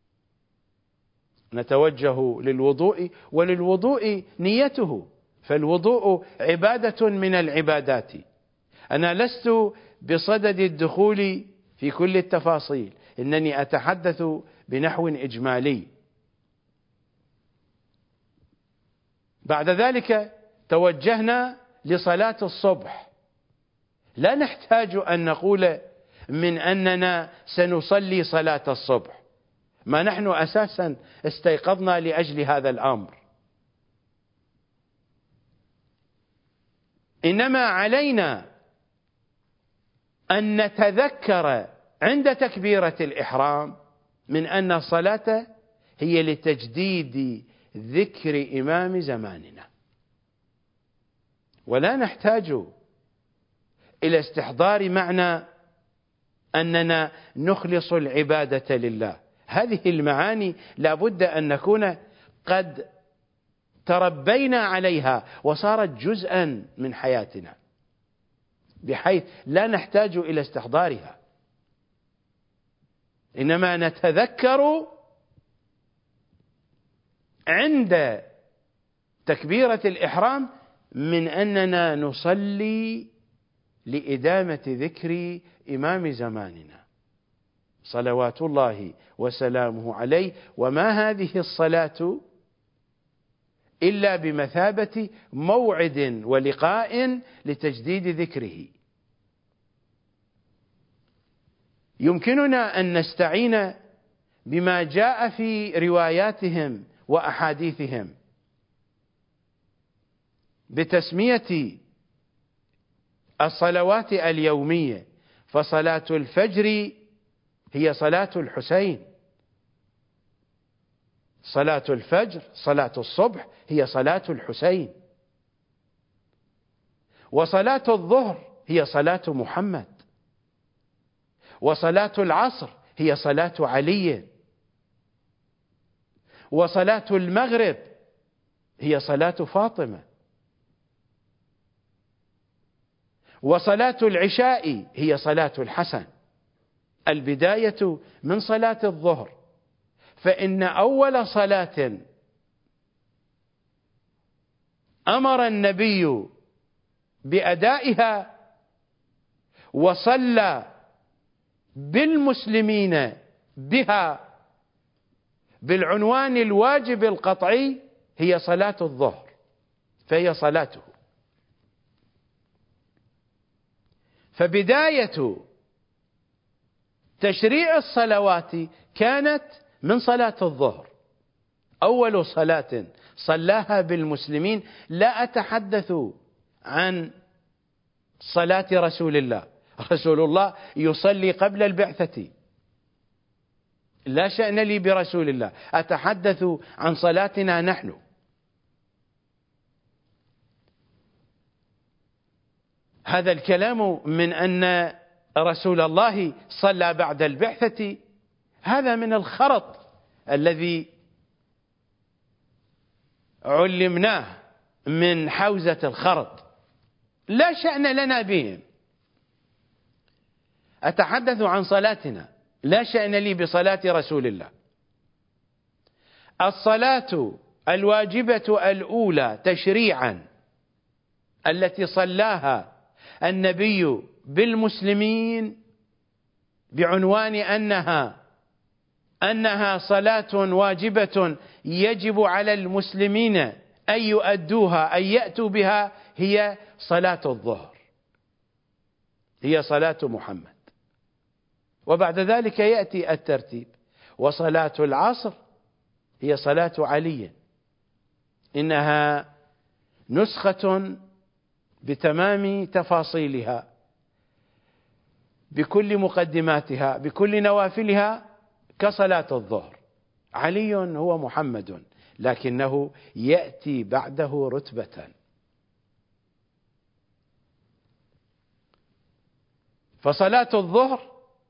نتوجه للوضوء، وللوضوء نيته، فالوضوء عبادة من العبادات. أنا لست بصدد الدخول في كل التفاصيل، إنني أتحدث بنحو إجمالي. بعد ذلك توجهنا لصلاة الصبح. لا نحتاج أن نقول من أننا سنصلي صلاة الصبح، ما نحن أساسا استيقظنا لأجل هذا الأمر. إنما علينا أن نتذكر عند تكبيرة الإحرام من أن الصلاة هي لتجديد ذكر إمام زماننا، ولا نحتاج إلى استحضار معنى أننا نخلص العبادة لله. هذه المعاني لا بد أن نكون قد تربينا عليها وصارت جزءا من حياتنا. بحيث لا نحتاج إلى استحضارها، إنما نتذكر عند تكبيرة الإحرام من أننا نصلي لإدامة ذكر إمام زماننا صلوات الله وسلامه عليه. وما هذه الصلاة إلا بمثابة موعد ولقاء لتجديد ذكره. يمكننا أن نستعين بما جاء في رواياتهم وأحاديثهم بتسمية الصلوات اليومية، فصلاة الفجر هي صلاة الحسين، صلاة الفجر صلاة الصبح هي صلاة الحسين، وصلاة الظهر هي صلاة محمد، وصلاة العصر هي صلاة علي، وصلاة المغرب هي صلاة فاطمة، وصلاة العشاء هي صلاة الحسن. البداية من صلاة الظهر، فإن أول صلاة أمر النبي بأدائها وصلى بالمسلمين بها بالعنوان الواجب القطعي هي صلاة الظهر، فهي صلاته. فبداية تشريع الصلوات كانت من صلاة الظهر، أول صلاة صلاها بالمسلمين. لا أتحدث عن صلاة رسول الله، رسول الله يصلي قبل البعثة، لا شأن لي برسول الله، أتحدث عن صلاتنا نحن. هذا الكلام من أن رسول الله صلى بعد البعثة هذا من الخرط الذي علمناه من حوزة الخرط، لا شأن لنا بهم. أتحدث عن صلاتنا، لا شأن لي بصلاة رسول الله. الصلاة الواجبة الأولى تشريعا التي صلاها النبي بالمسلمين بعنوان أنها أنها صلاة واجبة يجب على المسلمين أن يؤدوها، أن يأتوا بها، هي صلاة الظهر، هي صلاة محمد. وبعد ذلك يأتي الترتيب، وصلاة العصر هي صلاة علي، إنها نسخة بتمام تفاصيلها بكل مقدماتها بكل نوافلها كصلاة الظهر. علي هو محمد، لكنه يأتي بعده رتبة. فصلاة الظهر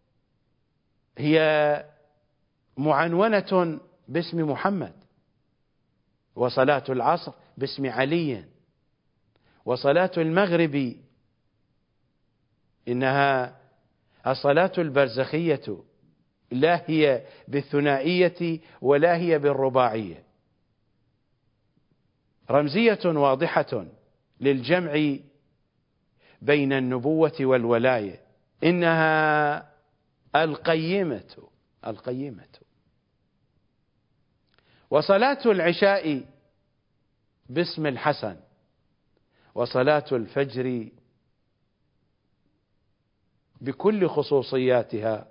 هي معنونة باسم محمد، وصلاة العصر باسم علي، وصلاة المغرب إنها الصلاة البرزخية، لا هي بالثنائية ولا هي بالرباعية، رمزية واضحة للجمع بين النبوة والولاية، إنها القيمة القيمة. وصلاة العشاء باسم الحسن، وصلاة الفجر بكل خصوصياتها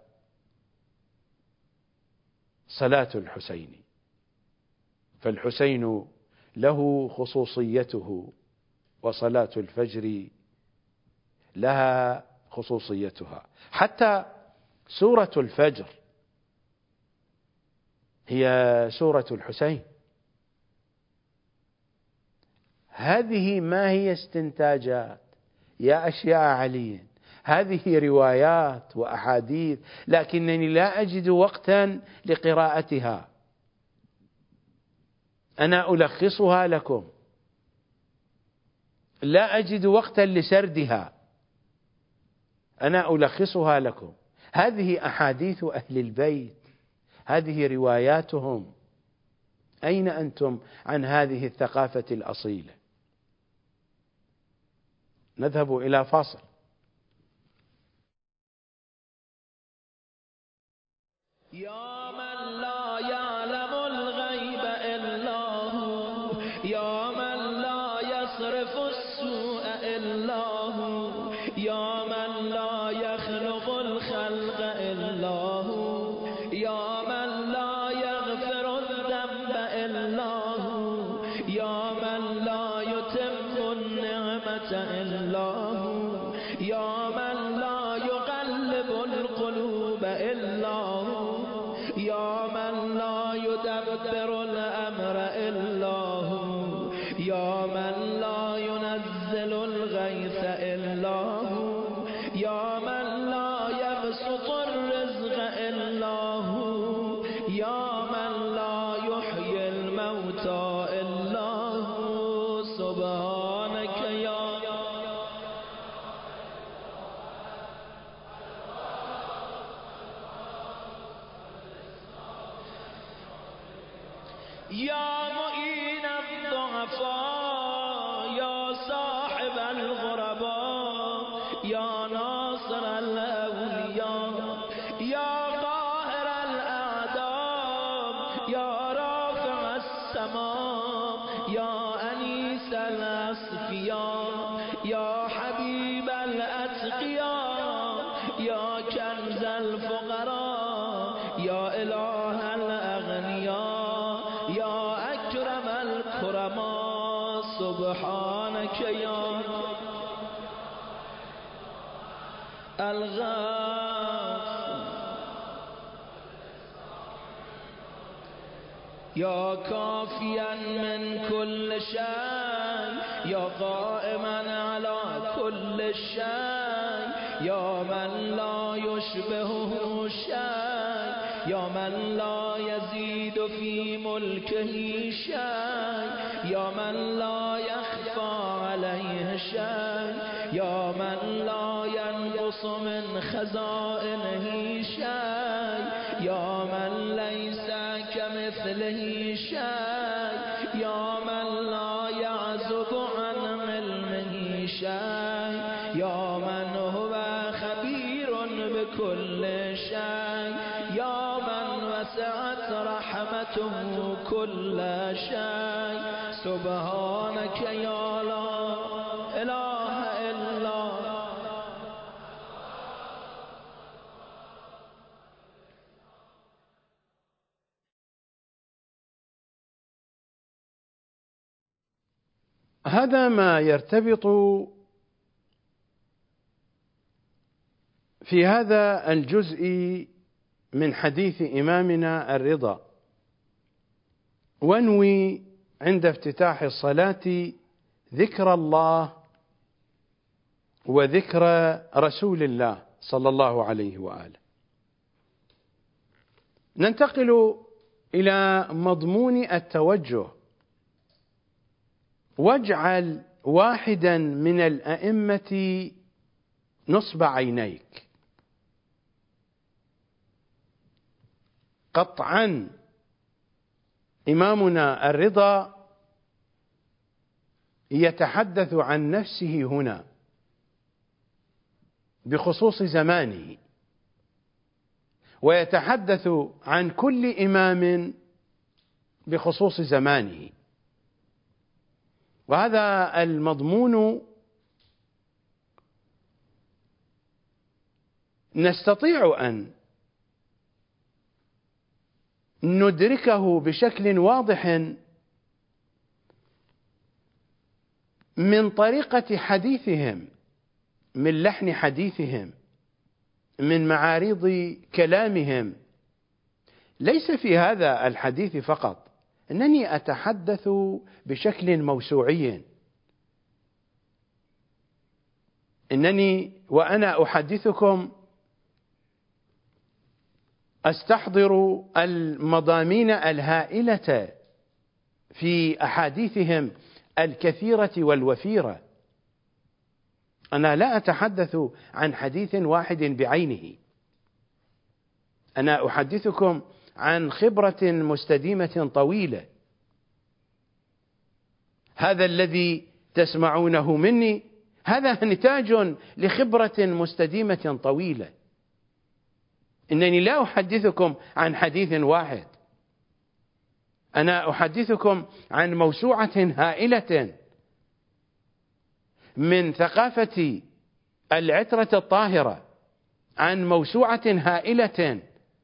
صلاة الحسين، فالحسين له خصوصيته، وصلاة الفجر لها خصوصيتها. حتى سورة الفجر هي سورة الحسين. هذه ما هي استنتاجات يا أشياء علي، هذه روايات وأحاديث، لكنني لا أجد وقتا لقراءتها. أنا ألخصها لكم، لا أجد وقتا لسردها، أنا ألخصها لكم. هذه أحاديث أهل البيت، هذه رواياتهم. أين أنتم عن هذه الثقافة الأصيلة؟ نذهب إلى فاصل. يا من لا يعلم الغيب إلا هو، يا من لا يصرف السوء إلا هو، يا من لا يخلق الخلق إلا هو، يا من لا يغفر الذنب إلا هو، يا من لا يتم النعمة إلا هو، يا من لا يقلب القلوب إلا هو، يا من لا يدبر الأمر إلا هو، يا من لا ينزل الغيث إلا هو، يا من لا يبسط الرزق إلا هو، يا من لا يحيي الموتى إلا هو. سبحانك يا يا معين الضعفاء، يا صاحب الغرباء، يا ناصر الأولياء، يا قاهر الأعداء، يا رافع السماء، يا أنيس الأصفياء، يا حبيب الأتقياء، يا كنز الفقراء، يا إله الأغنياء، يا أكرم الكرماء. سبحانك يا الغاث، يا كافيا من كل شيء، يا قائما على كل شيء، يا من لا يشبهه شيء، يا من لا يزيد في ملكه شيء، يا من لا يخفى عليه شيء، يا من لا ينقص من خزائنه شيء، يا من ليس كمثله شيء، يا من لا يعزب عن علمه شيء، يا من هو خبير بكل شيء، يا من وسعت رحمته كل شيء. سبحانك يا لا إله إلا هذا ما يرتبط في هذا الجزء من حديث إمامنا الرضا. وانوي عند افتتاح الصلاة ذكر الله وذكر رسول الله صلى الله عليه وآله. ننتقل إلى مضمون التوجه. واجعل واحدا من الأئمة نصب عينيك. قطعا إمامنا الرضا يتحدث عن نفسه هنا بخصوص زمانه، ويتحدث عن كل إمام بخصوص زمانه. وهذا المضمون نستطيع أن ندركه بشكل واضح من طريقة حديثهم، من لحن حديثهم، من معارض كلامهم. ليس في هذا الحديث فقط أنني أتحدث بشكل موسوعي، إنني وأنا أحدثكم أستحضر المضامين الهائلة في أحاديثهم الكثيرة والوفيرة أنا لا أتحدث عن حديث واحد بعينه، أنا أحدثكم عن خبرة مستديمة طويلة. هذا الذي تسمعونه مني هذا نتاج لخبرة مستديمة طويلة. إنني لا أحدثكم عن حديث واحد، أنا أحدثكم عن موسوعة هائلة من ثقافة العترة الطاهرة، عن موسوعة هائلة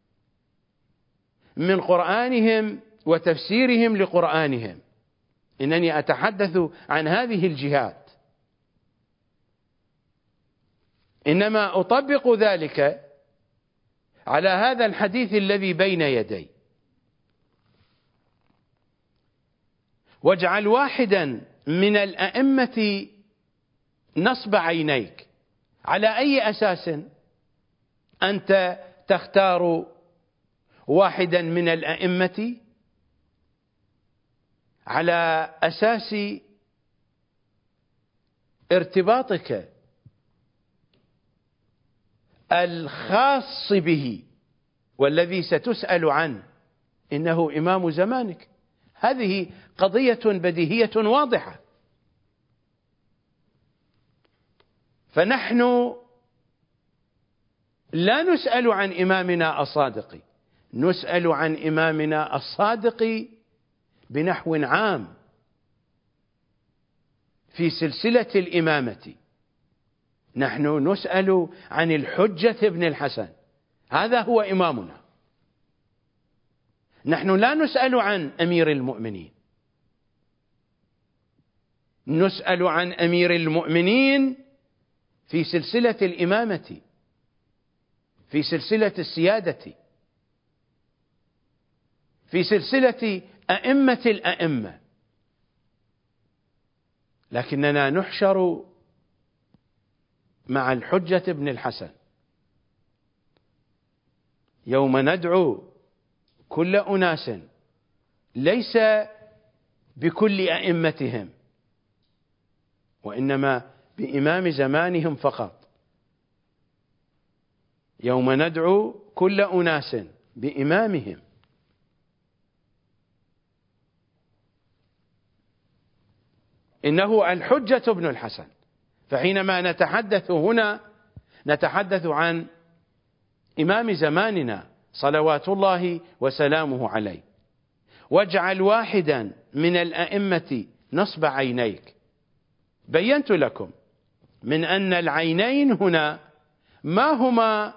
من قرآنهم وتفسيرهم لقرآنهم. إنني أتحدث عن هذه الجهات، إنما أطبق ذلك على هذا الحديث الذي بين يدي. واجعل واحدا من الأئمة نصب عينيك. على أي أساس أنت تختار واحدا من الأئمة؟ على أساس ارتباطك الخاص به والذي ستسأل عنه، إنه إمام زمانك. هذه قضية بديهية واضحة. فنحن لا نسأل عن إمامنا الصادق، نسأل عن إمامنا الصادق بنحو عام في سلسلة الإمامة. نحن نسأل عن الحجة ابن الحسن، هذا هو إمامنا. نحن لا نسأل عن أمير المؤمنين، نسأل عن أمير المؤمنين في سلسلة الإمامة، في سلسلة السيادة، في سلسلة أئمة الأئمة. لكننا نحشر مع الحجة ابن الحسن. يوم ندعو كل أناس، ليس بكل أئمتهم، وإنما بإمام زمانهم فقط. يوم ندعو كل أناس بإمامهم. إنه الحجة ابن الحسن. فحينما نتحدث هنا نتحدث عن إمام زماننا صلوات الله وسلامه عليه. واجعل واحدا من الأئمة نصب عينيك. بينت لكم من أن العينين هنا ما هما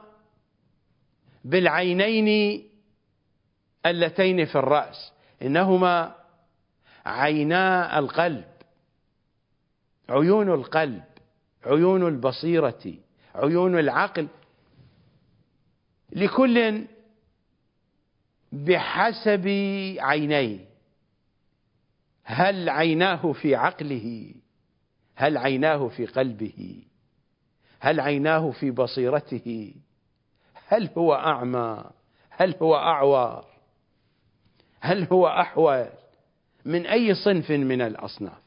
بالعينين اللتين في الرأس، إنهما عينا القلب، عيون القلب، عيون البصيرة، عيون العقل، لكل بحسب عينيه. هل عيناه في عقله؟ هل عيناه في قلبه؟ هل عيناه في بصيرته؟ هل هو أعمى؟ هل هو أعور؟ هل هو أحول؟ من أي صنف من الأصناف؟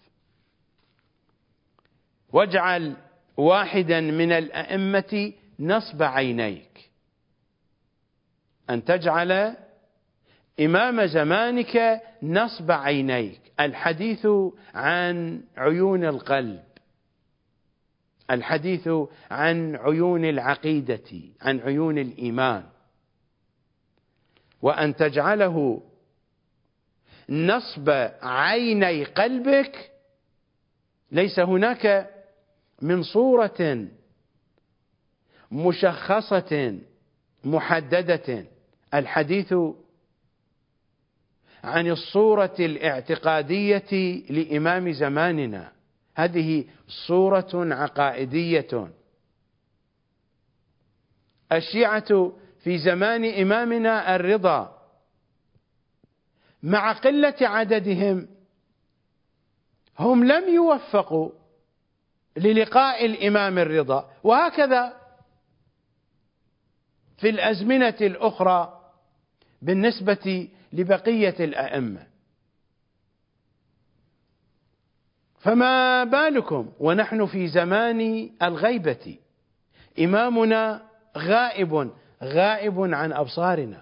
واجعل واحدا من الأئمة نصب عينيك، أن تجعل إمام زمانك نصب عينيك. الحديث عن عيون القلب، الحديث عن عيون العقيدة، عن عيون الإيمان. وأن تجعله نصب عيني قلبك. ليس هناك من صورة مشخصة محددة. الحديث عن الصورة الاعتقادية لإمام زماننا، هذه صورة عقائدية. الشيعة في زمان إمامنا الرضا مع قلة عددهم هم لم يوفقوا للقاء الإمام الرضا، وهكذا في الأزمنة الأخرى بالنسبة لبقية الأئمة. فما بالكم ونحن في زمان الغيبة، إمامنا غائب غائب عن أبصارنا.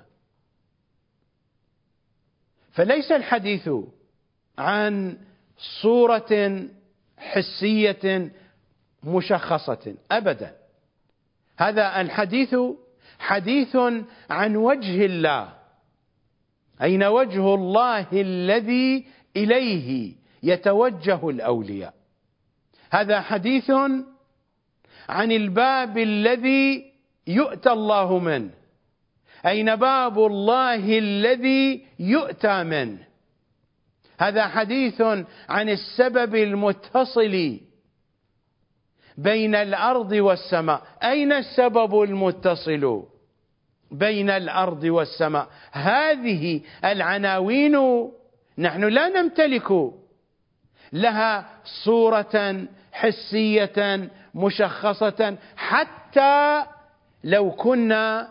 فليس الحديث عن صورة حسية مشخصة أبدا، هذا الحديث حديث عن وجه الله. أين وجه الله الذي إليه يتوجه الأولياء؟ هذا حديث عن الباب الذي يؤتى الله منه. أين باب الله الذي يؤتى منه؟ هذا حديث عن السبب المتصل بين الأرض والسماء. أين السبب المتصل بين الأرض والسماء؟ هذه العناوين نحن لا نمتلك لها صورة حسية مشخصة، حتى لو كنا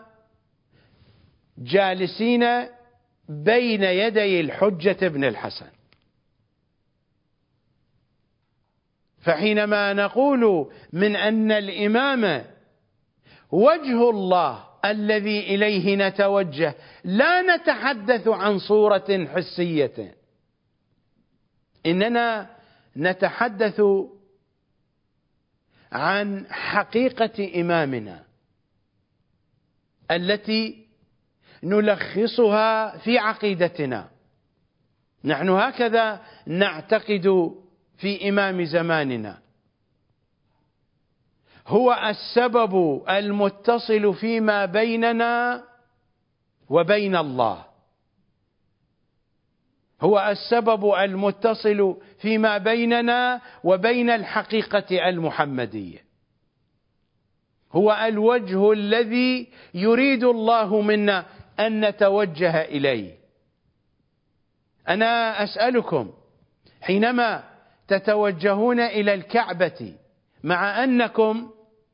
جالسين بين يدي الحجة ابن الحسن. فحينما نقول من أن الإمام وجه الله الذي إليه نتوجه، لا نتحدث عن صورة حسية، إننا نتحدث عن حقيقة إمامنا التي نلخصها في عقيدتنا. نحن هكذا نعتقد في إمام زماننا: هو السبب المتصل فيما بيننا وبين الله، هو السبب المتصل فيما بيننا وبين الحقيقة المحمدية، هو الوجه الذي يريد الله منا أن نتوجه إليه. أنا أسألكم، حينما تتوجهون إلى الكعبة، مع أنكم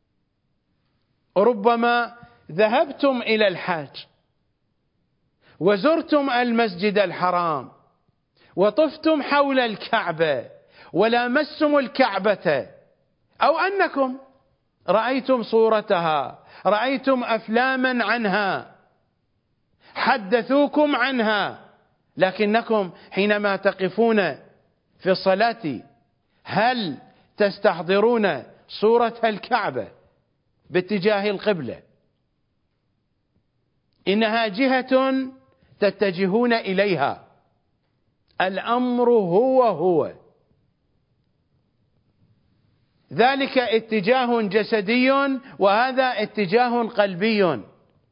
ربما ذهبتم إلى الحج وزرتم المسجد الحرام وطفتم حول الكعبة ولامستم الكعبة، أو أنكم رأيتم صورتها، رأيتم أفلاما عنها، حدثوكم عنها، لكنكم حينما تقفون في الصلاة هل تستحضرون صورة الكعبة باتجاه القبلة؟ إنها جهة تتجهون إليها، الأمر هو هو، ذلك اتجاه جسدي وهذا اتجاه قلبي.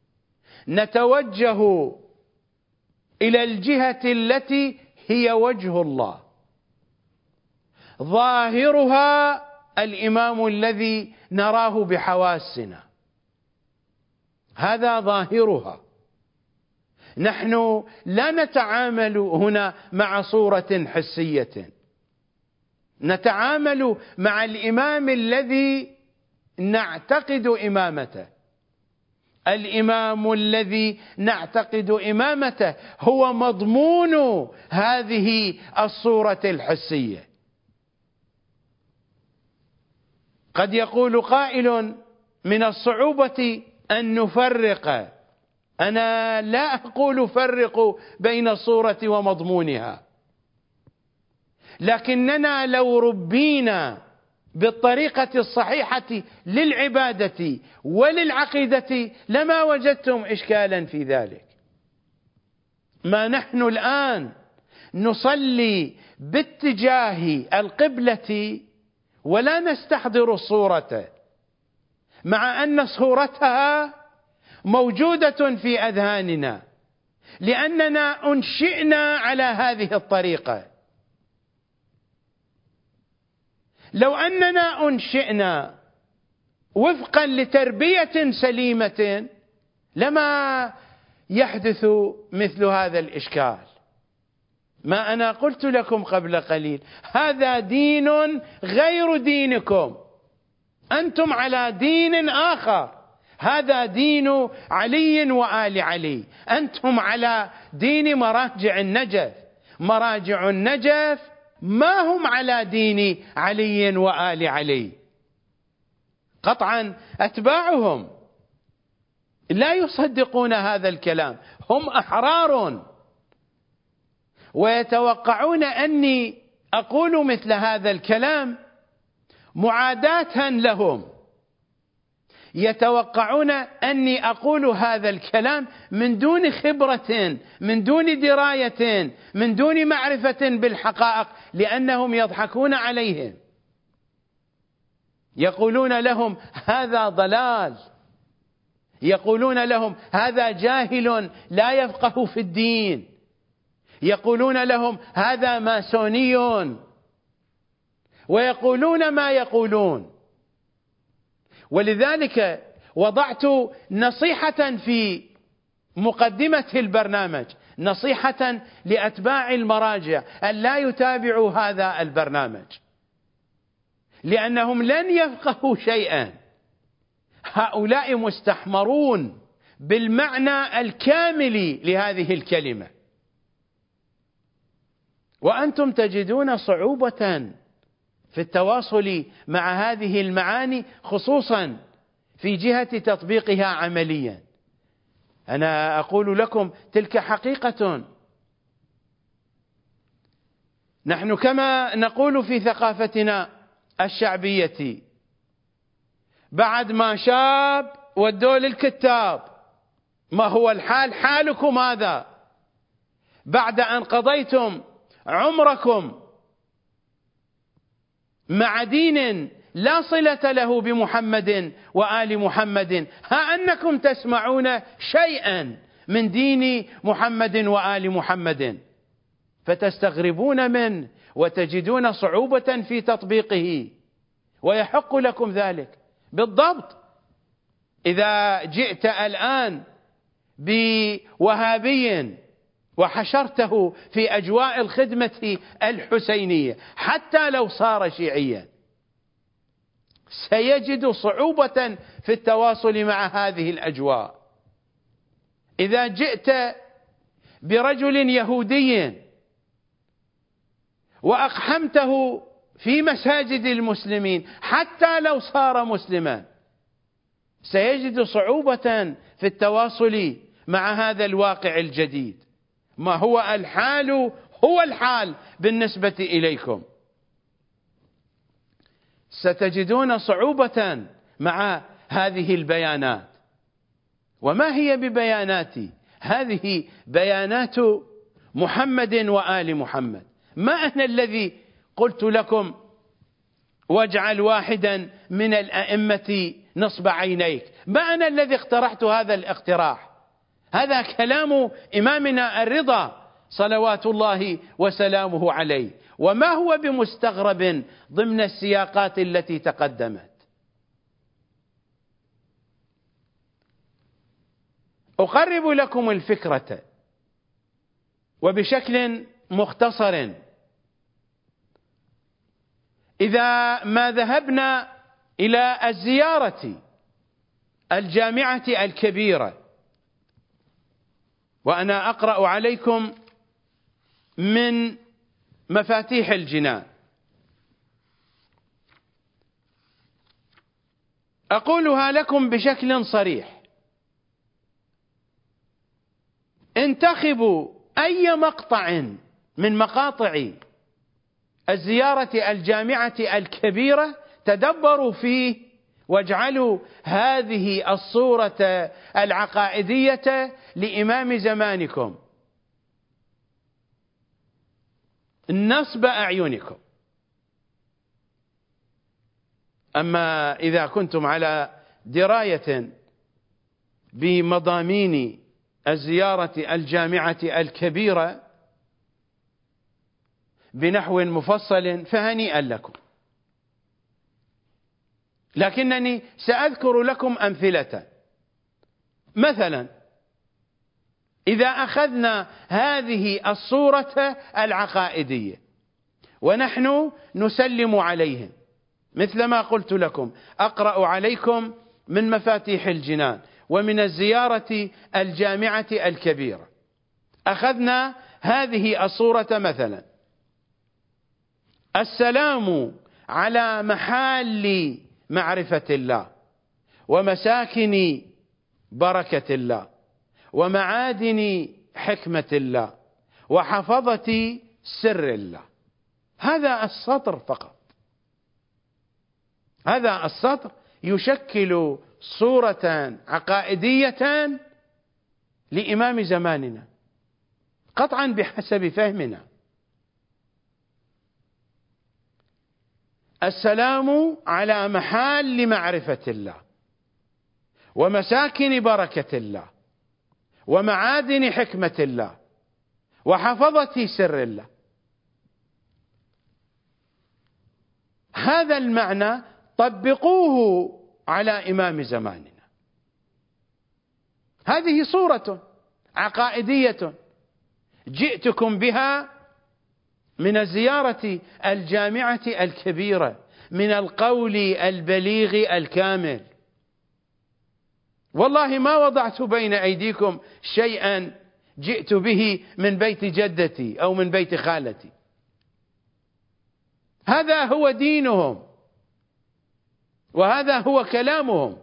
نتوجه إلى الجهة التي هي وجه الله، ظاهرها الإمام الذي نراه بحواسنا، هذا ظاهرها. نحن لا نتعامل هنا مع صورة حسية، نتعامل مع الإمام الذي نعتقد إمامته. الإمام الذي نعتقد إمامته هو مضمون هذه الصورة الحسية. قد يقول قائل: من الصعوبة أن نفرق. أنا لا أقول فرقوا بين الصورة ومضمونها، لكننا لو ربينا بالطريقة الصحيحة للعبادة وللعقيدة لما وجدتم إشكالا في ذلك. ما نحن الآن نصلي باتجاه القبلة ولا نستحضر الصورة، مع أن صورتها موجودة في أذهاننا لأننا أنشئنا على هذه الطريقة. لو أننا أنشئنا وفقا لتربية سليمة لما يحدث مثل هذا الإشكال. ما أنا قلت لكم قبل قليل: هذا دين غير دينكم، أنتم على دين آخر، هذا دين علي وآل علي، أنتم على دين مراجع النجف. مراجع النجف ما هم على دين علي وآل علي. قطعا أتباعهم لا يصدقون هذا الكلام، هم أحرار ويتوقعون أني أقول مثل هذا الكلام معاداة لهم، يتوقعون أني أقول هذا الكلام من دون خبرة، من دون دراية، من دون معرفة بالحقائق، لأنهم يضحكون عليهم، يقولون لهم هذا ضلال، يقولون لهم هذا جاهل لا يفقه في الدين، يقولون لهم هذا ماسوني، ويقولون ما يقولون. ولذلك وضعت نصيحة في مقدمة البرنامج، نصيحة لأتباع المراجع أن لا يتابعوا هذا البرنامج، لأنهم لن يفقهوا شيئا. هؤلاء مستحمرون بالمعنى الكامل لهذه الكلمة، وأنتم تجدون صعوبة في التواصل مع هذه المعاني، خصوصا في جهة تطبيقها عمليا. أنا أقول لكم تلك حقيقة. نحن كما نقول في ثقافتنا الشعبية بعد ما شاب ودوا للكتاب، ما هو الحال؟ حالكم هذا بعد أن قضيتم عمركم مع دين لا صلة له بمحمد وآل محمد، ها أنكم تسمعون شيئا من دين محمد وآل محمد فتستغربون منه وتجدون صعوبة في تطبيقه، ويحق لكم ذلك بالضبط. إذا جئت الآن بوهابي وحشرته في أجواء الخدمة الحسينية حتى لو صار شيعيا، سيجد صعوبة في التواصل مع هذه الأجواء. إذا جئت برجل يهودي وأقحمته في مساجد المسلمين حتى لو صار مسلما، سيجد صعوبة في التواصل مع هذا الواقع الجديد. ما هو الحال هو الحال بالنسبة إليكم. ستجدون صعوبة مع هذه البيانات. وما هي ببياناتي؟ هذه بيانات محمد وآل محمد. ما أنا الذي قلت لكم واجعل واحدا من الأئمة نصب عينيك، ما أنا الذي اقترحت هذا الاقتراح، هذا كلام إمامنا الرضا صلوات الله وسلامه عليه، وما هو بمستغرب ضمن السياقات التي تقدمت. أقرب لكم الفكرة وبشكل مختصر. إذا ما ذهبنا إلى الزيارة الجامعة الكبيرة، وأنا أقرأ عليكم من مفاتيح الجنان، أقولها لكم بشكل صريح: انتخبوا أي مقطع من مقاطع الزيارة الجامعة الكبيرة تدبروا فيه، واجعلوا هذه الصورة العقائدية لإمام زمانكم نصب أعينكم. أما إذا كنتم على دراية بمضامين الزيارة الجامعة الكبيرة بنحو مفصل فهنيئا لكم، لكنني سأذكر لكم أمثلة. مثلا إذا أخذنا هذه الصورة العقائدية ونحن نسلم عليهم، مثل ما قلت لكم أقرأ عليكم من مفاتيح الجنان ومن الزيارة الجامعة الكبيرة، أخذنا هذه الصورة مثلا: السلام على محال معرفة الله ومساكن بركة الله ومعادن حكمة الله وحفظة سر الله. هذا السطر فقط، هذا السطر يشكل صورة عقائدية لإمام زماننا قطعا بحسب فهمنا. السلام على محال معرفة الله ومساكن بركة الله ومعادن حكمة الله وحفظة سر الله. هذا المعنى طبقوه على إمام زماننا. هذه صورة عقائدية جئتكم بها من الزيارة الجامعة الكبيرة، من القول البليغ الكامل. والله ما وضعت بين أيديكم شيئا جئت به من بيت جدتي أو من بيت خالتي. هذا هو دينهم وهذا هو كلامهم.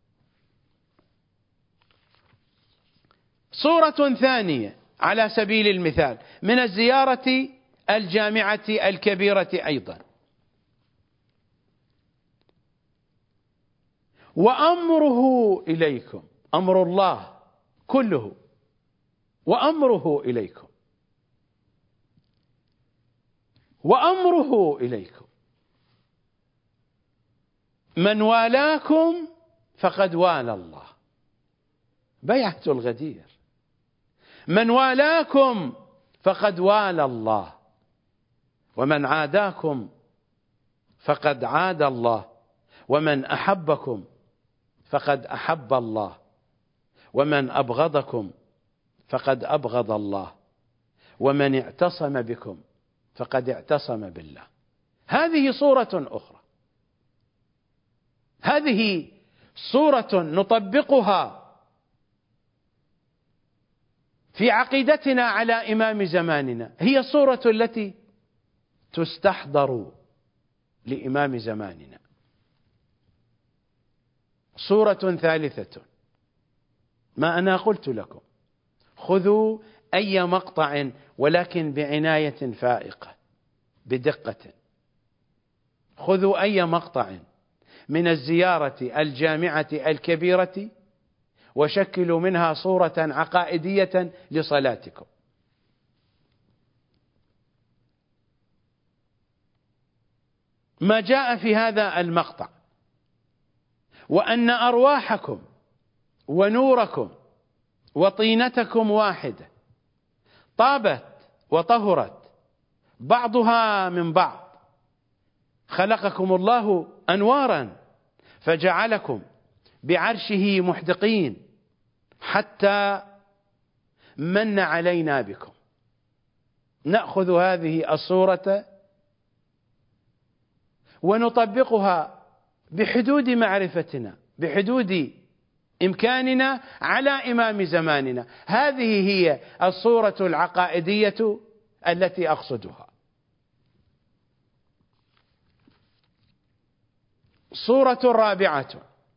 صورة ثانية على سبيل المثال من الزيارة الجامعة الكبيرة أيضا: وأمره إليكم، أمر الله كله وأمره إليكم، وأمره إليكم من والاكم فقد والى الله. بيعة الغدير: من والاكم فقد والى الله، ومن عاداكم فقد عاد الله، ومن أحبكم فقد أحب الله، ومن أبغضكم فقد أبغض الله، ومن اعتصم بكم فقد اعتصم بالله. هذه صورة أخرى، هذه صورة نطبقها في عقيدتنا على إمام زماننا، هي الصورة التي تستحضر لإمام زماننا. صورة ثالثة: ما أنا قلت لكم، خذوا أي مقطع ولكن بعناية فائقة بدقة. خذوا أي مقطع من الزيارة الجامعة الكبيرة وشكلوا منها صورة عقائدية لصلاتكم. ما جاء في هذا المقطع: وأن أرواحكم ونوركم وطينتكم واحدة، طابت وطهرت بعضها من بعض، خلقكم الله أنوارا فجعلكم بعرشه محدقين حتى من علينا بكم. نأخذ هذه الصورة ونطبقها بحدود معرفتنا، بحدود إمكاننا على إمام زماننا. هذه هي الصورة العقائدية التي أقصدها. صورة رابعة: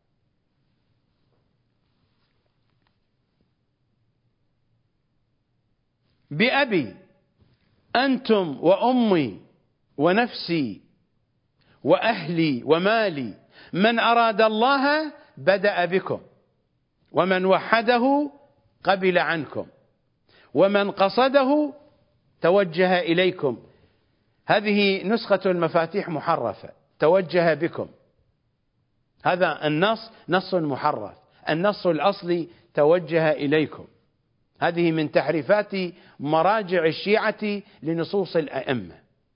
بأبي أنتم وأمي ونفسي وأهلي ومالي، من أراد الله بدأ بكم، ومن وحده قبل عنكم، ومن قصده توجه إليكم. هذه نسخة المفاتيح محرفة: توجه بكم. هذا النص نص محرف، النص الأصلي توجه إليكم. هذه من تحريفات مراجع الشيعة لنصوص الأئمة.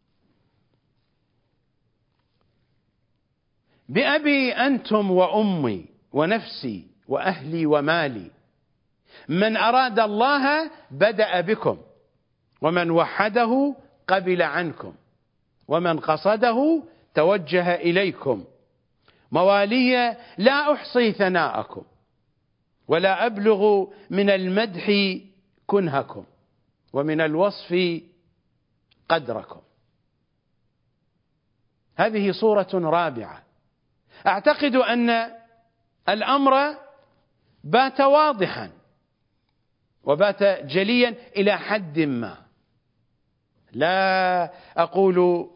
بأبي أنتم وأمي ونفسي وأهلي ومالي، من أراد الله بدأ بكم، ومن وحده قبل عنكم، ومن قصده توجه إليكم. موالي لا أحصي ثناءكم ولا أبلغ من المدح كنهكم ومن الوصف قدركم. هذه صورة رابعة. أعتقد أن الأمر بات واضحا وبات جليا إلى حد ما، لا أقول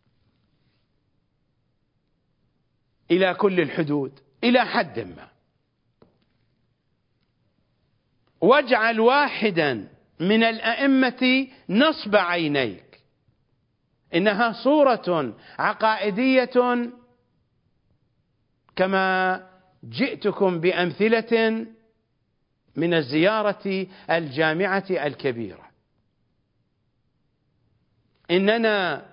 إلى كل الحدود، إلى حد ما. واجعل واحدا من الأئمة نصب عينيك، إنها صورة عقائدية كما جئتكم بأمثلة من الزيارة الجامعة الكبيرة. إننا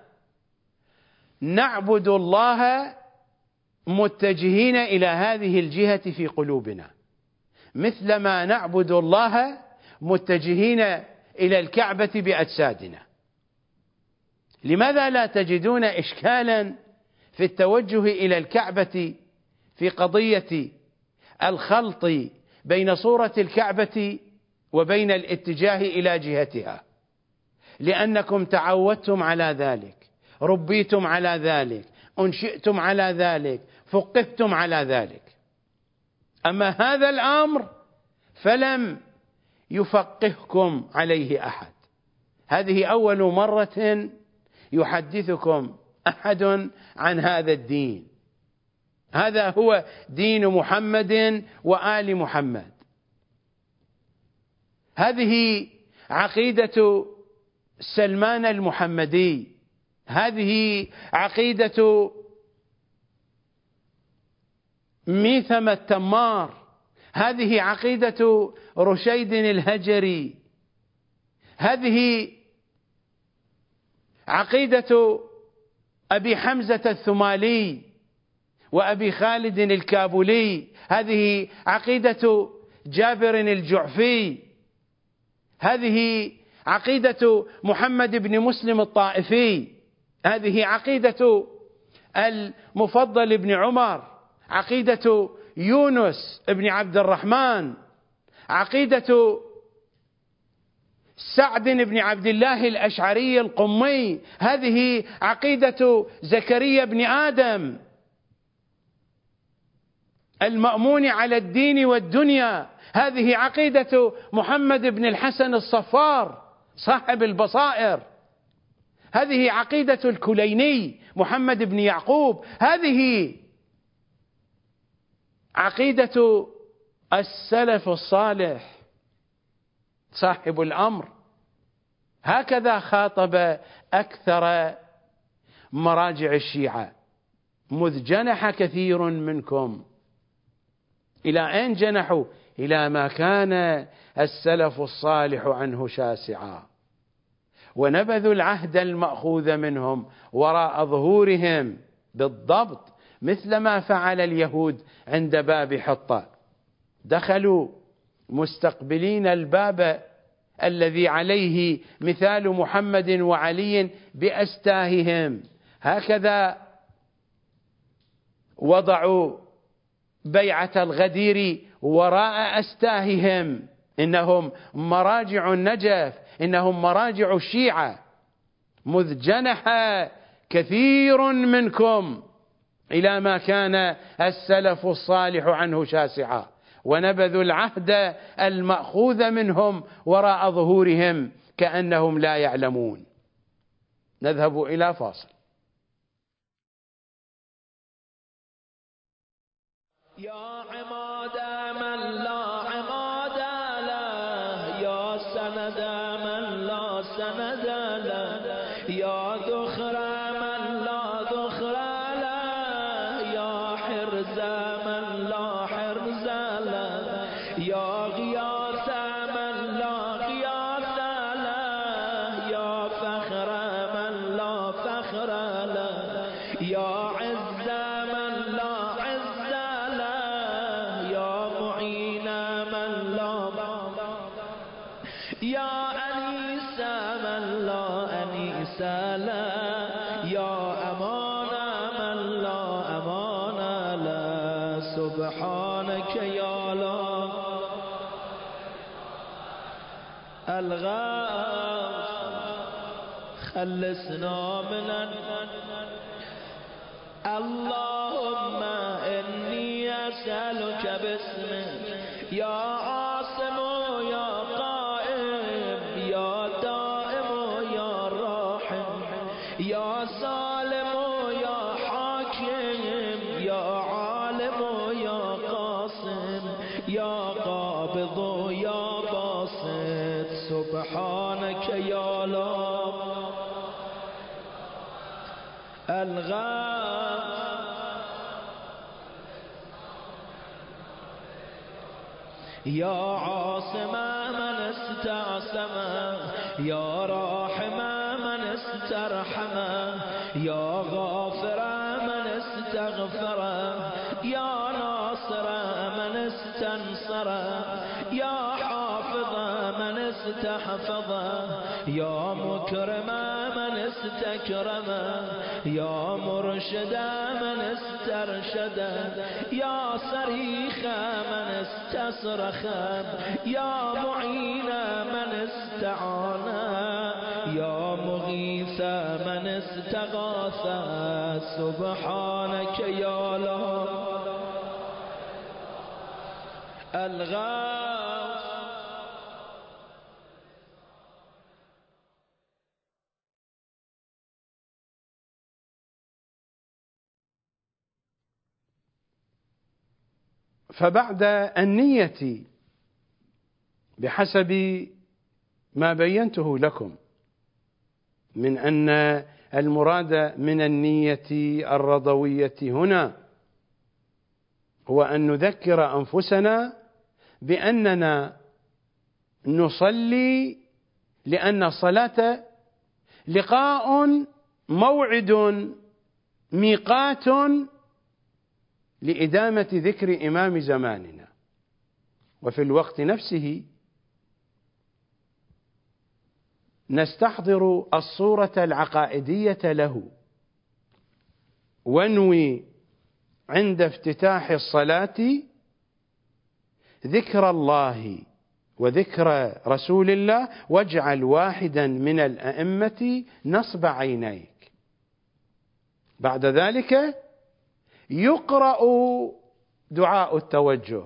نعبد الله متجهين إلى هذه الجهة في قلوبنا، مثلما نعبد الله متجهين إلى الكعبة بأجسادنا. لماذا لا تجدون إشكالا في التوجه إلى الكعبة في قضية الخلط بين صورة الكعبة وبين الاتجاه إلى جهتها؟ لأنكم تعودتم على ذلك، ربيتم على ذلك، أنشئتم على ذلك، فقهتم على ذلك. أما هذا الأمر فلم يفقهكم عليه أحد. هذه أول مرة يحدثكم أحد عن هذا الدين. هذا هو دين محمد وآل محمد. هذه عقيدة سلمان المحمدي، هذه عقيدة ميثم التمار، هذه عقيدة رشيد الهجري، هذه عقيدة أبي حمزة الثمالي وأبي خالد الكابولي، هذه عقيدة جابر الجعفي، هذه عقيدة محمد بن مسلم الطائفي، هذه عقيدة المفضل بن عمر، عقيدة يونس بن عبد الرحمن، عقيدة سعد بن عبد الله الأشعري القمي، هذه عقيدة زكريا بن آدم المأمون على الدين والدنيا، هذه عقيدة محمد بن الحسن الصفار صاحب البصائر، هذه عقيدة الكليني محمد بن يعقوب، هذه عقيدة السلف الصالح صاحب الأمر. هكذا خاطب أكثر مراجع الشيعة. مذ جنح كثير منكم، إلى أين جنحوا؟ إلى ما كان السلف الصالح عنه شاسعا، ونبذوا العهد المأخوذ منهم وراء ظهورهم بالضبط مثل ما فعل اليهود عند باب حطة. دخلوا مستقبلين الباب الذي عليه مثال محمد وعلي بأستاههم، هكذا وضعوا بيعة الغدير وراء أستاههم. إنهم مراجع النجف، إنهم مراجع الشيعة. مذ جنح كثير منكم إلى ما كان السلف الصالح عنه شاسعا، ونبذوا العهد المأخوذ منهم وراء ظهورهم كأنهم لا يعلمون. نذهب إلى فاصل. يا عماد من لا عماد له، يا سند من لا سند له، يا ذخر من لا ذخر له، يا حرز من لا حرز له، يا غياث من لا غياث له، يا فخر من لا فخر له، يا عز من لا عز له، يا معين من لا، يا أنيس من لا أنيس له، يا أمان من لا أمان له. سبحانك يا لا الغاث، خلصنا من اللهم إني أسألك باسمك يا عاصم يا قائم يا دائم يا راحم يا سالم يا حاكم يا عالم يا قاسم يا قابض يا باسط سبحانك يا لا الغاث يا عاصم من استعصم يا راحم من استرحم يا غافر من استغفر يا ناصر من استنصر يا حافظ من استحفظ يا مكرم من استكرم يا مرشد من استرشد يا صريخ من استصرخ يا معين من استعان يا مغيث من استغاث سبحانك يا له الغاث. فبعد النية بحسب ما بينته لكم من أن المراد من النية الرضوية هنا هو أن نذكر أنفسنا بأننا نصلي لأن الصلاة لقاء موعد ميقات لإدامة ذكر إمام زماننا، وفي الوقت نفسه نستحضر الصورة العقائدية له، ونوي عند افتتاح الصلاة ذكر الله وذكر رسول الله، واجعل واحدا من الأئمة نصب عينيك. بعد ذلك يقرأ دعاء التوجه،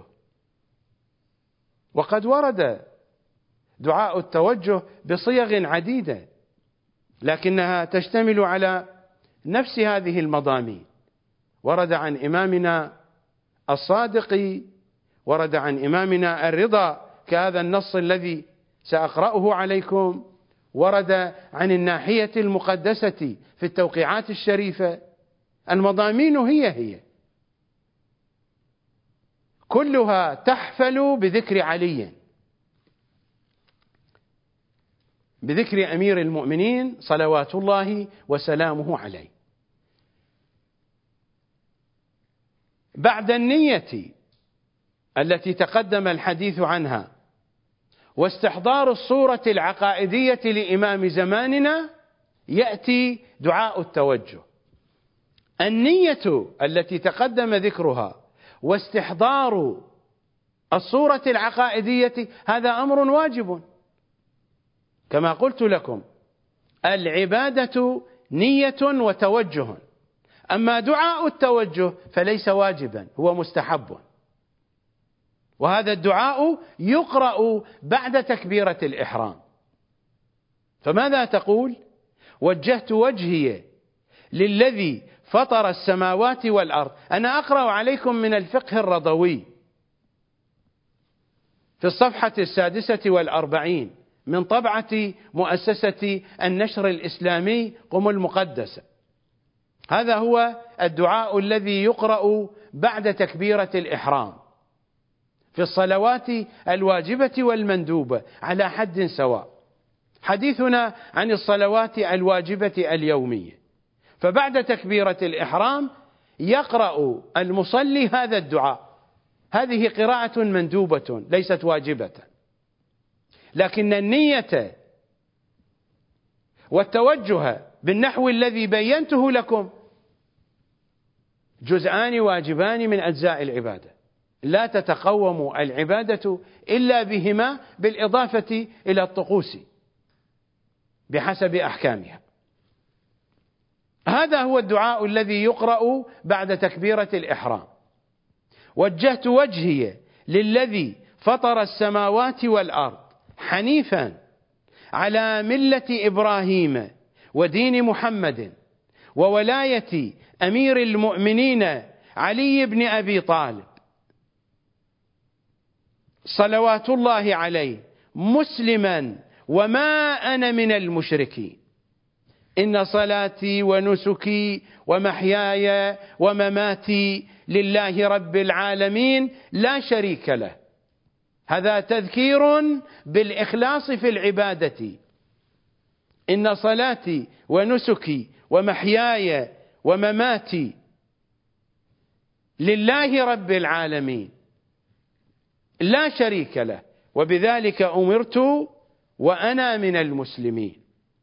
وقد ورد دعاء التوجه بصيغ عديدة، لكنها تشتمل على نفس هذه المضامين. ورد عن إمامنا الصادق، ورد عن إمامنا الرضا كهذا النص الذي سأقرأه عليكم، ورد عن الناحية المقدسة في التوقيعات الشريفة. المضامين هي هي كلها تحفل بذكر علي، بذكر أمير المؤمنين صلوات الله وسلامه عليه. بعد النية التي تقدم الحديث عنها واستحضار الصورة العقائدية لإمام زماننا يأتي دعاء التوجه. النية التي تقدم ذكرها واستحضار الصورة العقائدية هذا أمر واجب، كما قلت لكم العبادة نية وتوجه، أما دعاء التوجه فليس واجبا، هو مستحب، وهذا الدعاء يقرأ بعد تكبيرة الإحرام. فماذا تقول؟ وجهت وجهي للذي فطر السماوات والأرض. أنا أقرأ عليكم من الفقه الرضوي في الصفحة السادسة والأربعين من طبعة مؤسسة النشر الإسلامي قم المقدسة. هذا هو الدعاء الذي يقرأ بعد تكبيرة الإحرام في الصلوات الواجبة والمندوبة على حد سواء. حديثنا عن الصلوات الواجبة اليومية. فبعد تكبيرة الإحرام يقرأ المصلي هذا الدعاء. هذه قراءة مندوبة ليست واجبة، لكن النية والتوجه بالنحو الذي بينته لكم جزءان واجبان من أجزاء العبادة، لا تتقوم العبادة إلا بهما بالإضافة إلى الطقوس بحسب أحكامها. هذا هو الدعاء الذي يقرأ بعد تكبيرة الإحرام. وجهت وجهي للذي فطر السماوات والأرض حنيفا على ملة إبراهيم ودين محمد وولاية أمير المؤمنين علي بن أبي طالب صلوات الله عليه مسلما وما أنا من المشركين. إن صلاتي ونسكي ومحياي ومماتي لله رب العالمين لا شريك له. هذا تذكير بالإخلاص في العبادة. إن صلاتي ونسكي ومحياي ومماتي لله رب العالمين لا شريك له، وبذلك أمرت وأنا من المسلمين.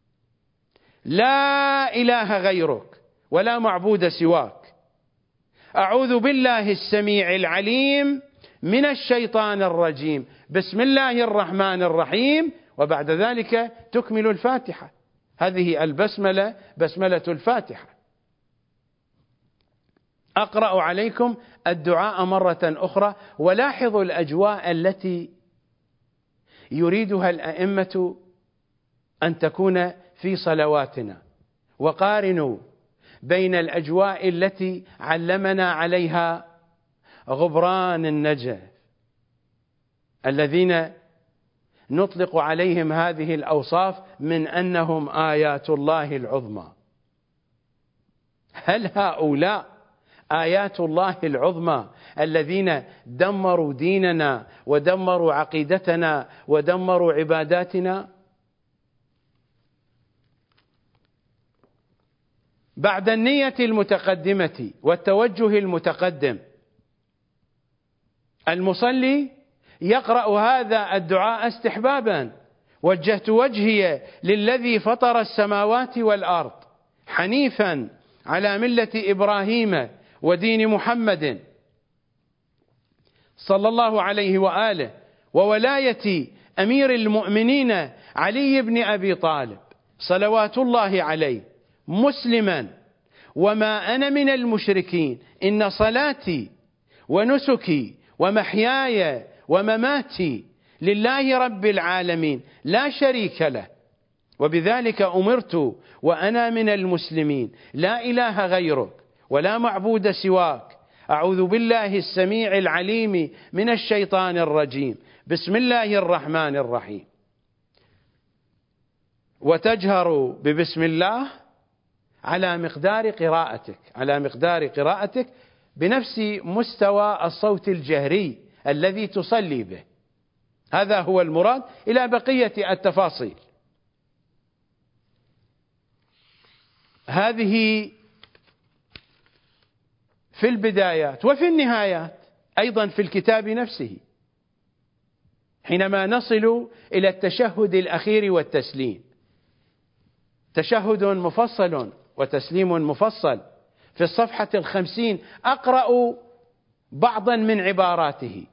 لا إله غيرك ولا معبود سواك. أعوذ بالله السميع العليم من الشيطان الرجيم. بسم الله الرحمن الرحيم. وبعد ذلك تكمل الفاتحة. هذه البسملة بسملة الفاتحة. أقرأ عليكم الدعاء مرة أخرى، ولاحظوا الأجواء التي يريدها الأئمة أن تكون في صلواتنا، وقارنوا بين الأجواء التي علمنا عليها غبران النجف الذين نطلق عليهم هذه الأوصاف من أنهم آيات الله العظمى. هل هؤلاء آيات الله العظمى الذين دمروا ديننا ودمروا عقيدتنا ودمروا عباداتنا؟ بعد النية المتقدمة والتوجه المتقدم المصلي يقرأ هذا الدعاء استحبابا. وجهت وجهي للذي فطر السماوات والأرض حنيفا على ملة إبراهيم ودين محمد صلى الله عليه وآله وولاية أمير المؤمنين علي بن أبي طالب صلوات الله عليه مسلما وما أنا من المشركين. إن صلاتي ونسكي ومحياي ومماتي لله رب العالمين لا شريك له، وبذلك أمرت وأنا من المسلمين. لا إله غيرك ولا معبود سواك. أعوذ بالله السميع العليم من الشيطان الرجيم. بسم الله الرحمن الرحيم. وتجهر ببسم الله على مقدار قراءتك على مقدار قراءتك بنفس مستوى الصوت الجهري الذي تصلي به. هذا هو المراد، إلى بقية التفاصيل. هذه في البدايات وفي النهايات أيضا في الكتاب نفسه. حينما نصل إلى التشهد الأخير والتسليم، تشهد مفصل وتسليم مفصل في الصفحة الخمسين، أقرأ بعضا من عباراته.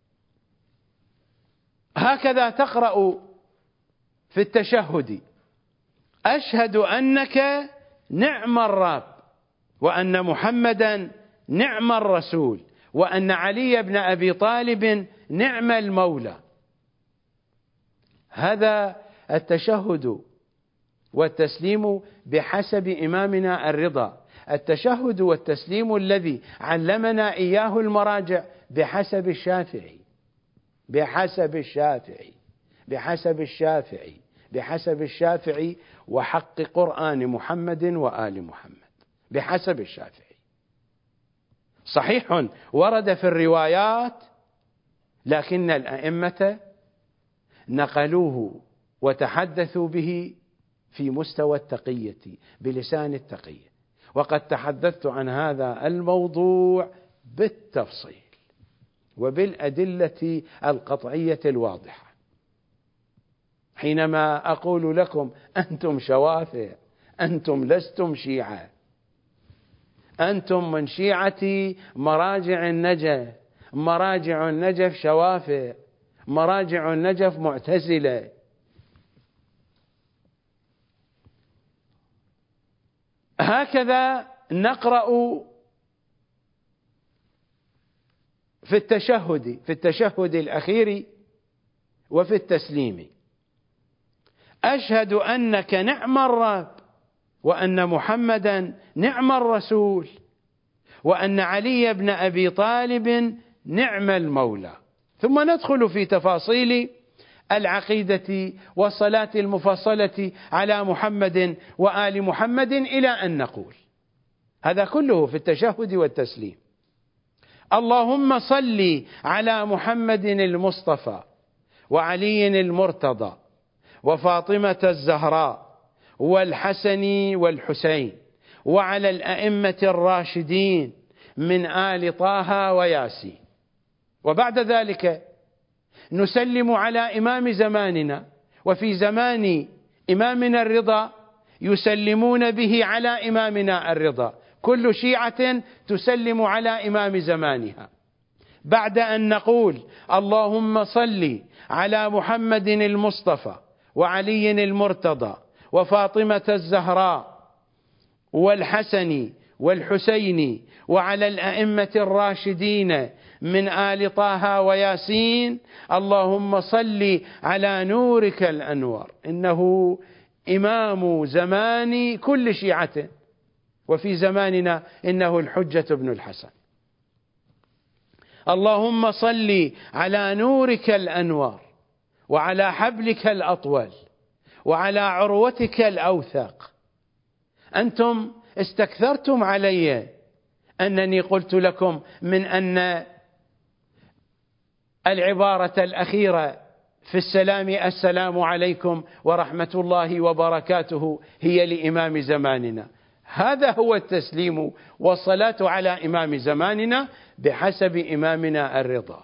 هكذا تقرأ في التشهد: أشهد أنك نعم الرب، وأن محمدا نعم الرسول، وأن علي بن أبي طالب نعم المولى. هذا التشهد والتسليم بحسب إمامنا الرضا. التشهد والتسليم الذي علمنا إياه المراجع بحسب الشافعي بحسب الشافعي بحسب الشافعي بحسب الشافعي وحق قرآن محمد وآل محمد بحسب الشافعي. صحيح ورد في الروايات، لكن الأئمة نقلوه وتحدثوا به في مستوى التقية بلسان التقية، وقد تحدثت عن هذا الموضوع بالتفصيل وبالأدلة القطعية الواضحة. حينما أقول لكم أنتم شوافع، أنتم لستم شيعة، أنتم من شيعة مراجع النجف. مراجع النجف شوافع، مراجع النجف معتزلة. هكذا نقرأ في التشهد في التشهد الأخير وفي التسليم: أشهد أنك نعم الرب، وأن محمدا نعم الرسول، وأن علي بن أبي طالب نعم المولى. ثم ندخل في تفاصيل العقيدة والصلاة المفصلة على محمد وآل محمد إلى أن نقول هذا كله في التشهد والتسليم: اللهم صل على محمد المصطفى وعلي المرتضى وفاطمة الزهراء والحسن والحسين وعلى الأئمة الراشدين من آل طه وياسين. وبعد ذلك نسلم على إمام زماننا، وفي زمان إمامنا الرضا يسلمون به على إمامنا الرضا، كل شيعة تسلم على إمام زمانها. بعد أن نقول اللهم صل على محمد المصطفى وعلي المرتضى وفاطمة الزهراء والحسن والحسين وعلى الأئمة الراشدين من آل طه وياسين، اللهم صل على نورك الأنور، إنه إمام زمان كل شيعة، وفي زماننا إنه الحجة بن الحسن. اللهم صل على نورك الأنوار وعلى حبلك الأطول وعلى عروتك الأوثق. أنتم استكثرتم علي أنني قلت لكم من أن العبارة الأخيرة في السلام السلام عليكم ورحمة الله وبركاته هي لإمام زماننا. هذا هو التسليم والصلاة على إمام زماننا بحسب إمامنا الرضا.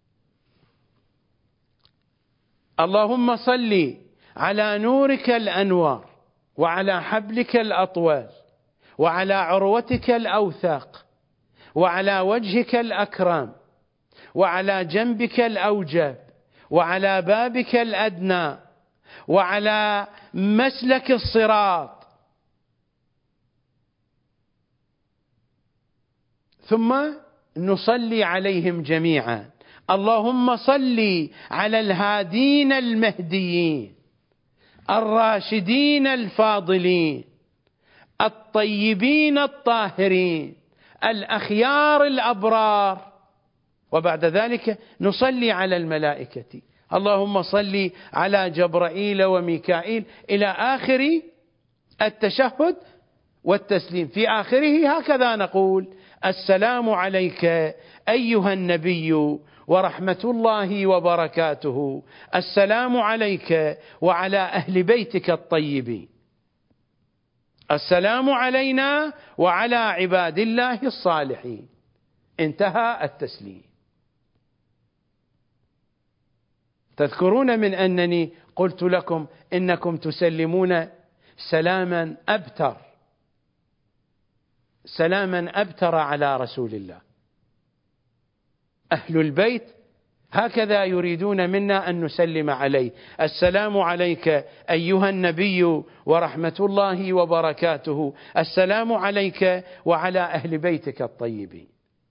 اللهم صل على نورك الأنوار وعلى حبلك الأطول وعلى عروتك الأوثاق وعلى وجهك الأكرم وعلى جنبك الأوجب وعلى بابك الأدنى وعلى مسلك الصراط. ثم نصلي عليهم جميعا: اللهم صل على الهادين المهديين الراشدين الفاضلين الطيبين الطاهرين الأخيار الأبرار. وبعد ذلك نصلي على الملائكة: اللهم صل على جبرائيل وميكائيل، إلى آخر التشهد والتسليم. في آخره هكذا نقول: السلام عليك أيها النبي ورحمة الله وبركاته، السلام عليك وعلى أهل بيتك الطيبين، السلام علينا وعلى عباد الله الصالحين. انتهى التسليم. تذكرون من أنني قلت لكم إنكم تسلمون سلاما أبتر، سلاما أبتر على رسول الله. أهل البيت هكذا يريدون منا أن نسلم عليه: السلام عليك أيها النبي ورحمة الله وبركاته، السلام عليك وعلى أهل بيتك الطيبين.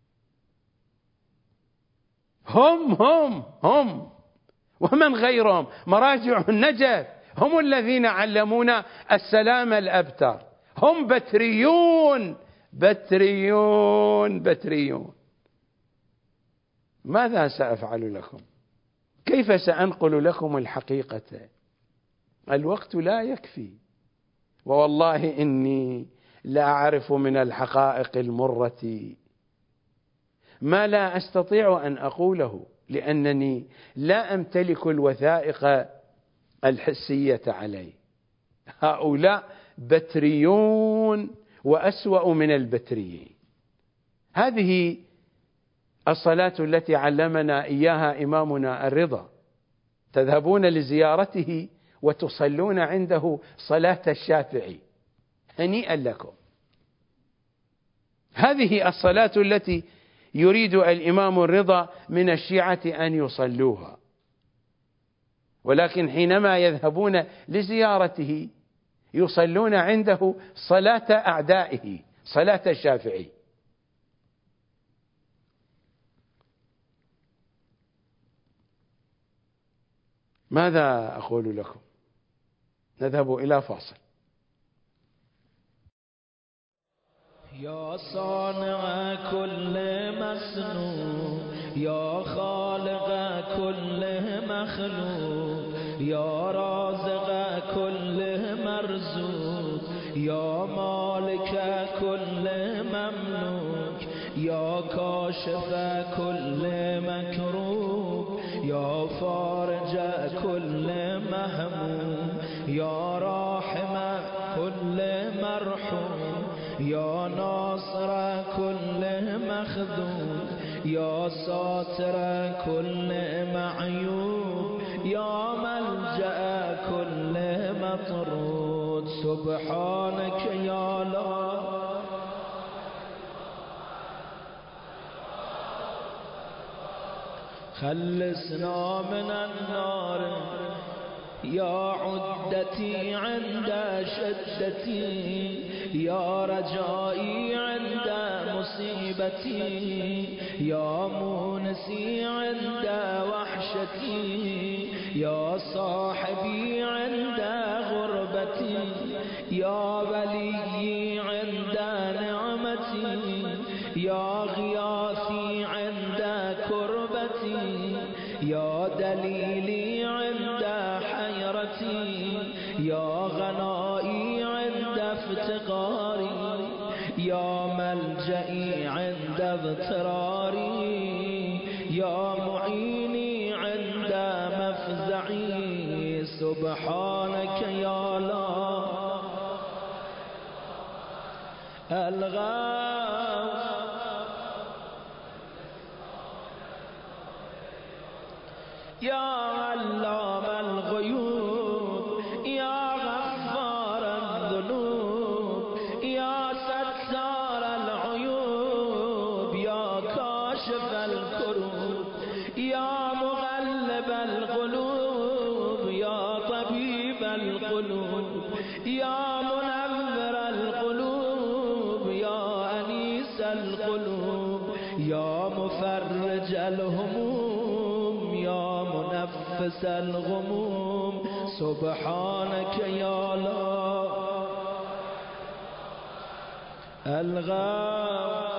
هم هم هم ومن غيرهم مراجع النجف هم الذين علمونا السلام الأبتر. هم بتريون بتريون بتريون. ماذا سأفعل لكم؟ كيف سأنقل لكم الحقيقة؟ الوقت لا يكفي، ووالله إني لا أعرف من الحقائق المرة ما لا أستطيع أن أقوله، لأنني لا أمتلك الوثائق الحسية عليه. هؤلاء بتريون وأسوأ من البتريين. هذه الصلاة التي علمنا إياها إمامنا الرضا، تذهبون لزيارته وتصلون عنده صلاة الشافعي، هنيئا لكم. هذه الصلاة التي يريد الإمام الرضا من الشيعة أن يصلوها، ولكن حينما يذهبون لزيارته يصلون عنده صلاة أعدائه، صلاة الشافعي. ماذا أقول لكم؟ نذهب إلى فاصل. يا صانع كل مصنوع، يا خالق كل مخلوق، يا رازق كل مرزوق، يا مالك كل مملوك، يا كاشف كل مكروب، يا فارج كل مهموم، يا راحم كل مرحوم، يا ناصر كل مخذول، يا ساتر كل معيوب، يا ملجأ كل مطرود. سبحانك يا لا خلصنا من النار، يا عدتي عند شدتي، يا رجائي عند مصيبتي، يا مونسي عند وحشتي، يا صاحبي عند غربتي، يا وليي عند نعمتي، يا غياثي عند كربتي، يا دليلي عند حيرتي، يا غنائي عند افتقاري، يا ملجئي عند اضطراري، يا معيني عند مفزعي. سبحانك يا لا الغاوي، يا علام الغيوب، يا غفار الذنوب، يا ستار العيوب، يا كاشف الكروب، يا مغلب القلوب، يا طبيب القلوب، يا منور القلوب، يا أنيس القلوب، يا مفرج الهموم، يا منفس الغموم. سبحانك يا لا الغاوي.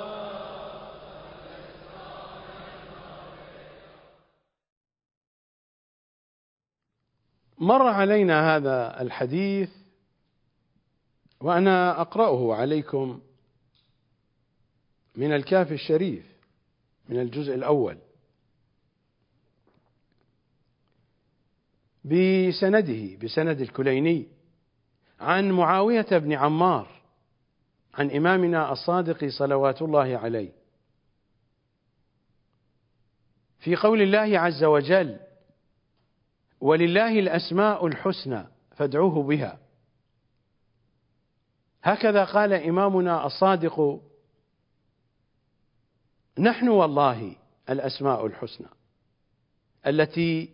مر علينا هذا الحديث وأنا أقرأه عليكم من الكافي الشريف من الجزء الأول بسنده بسند الكليني عن معاوية بن عمار عن إمامنا الصادق صلوات الله عليه في قول الله عز وجل: ولله الأسماء الحسنى فادعوه بها. هكذا قال إمامنا الصادق: نحن والله الأسماء الحسنى التي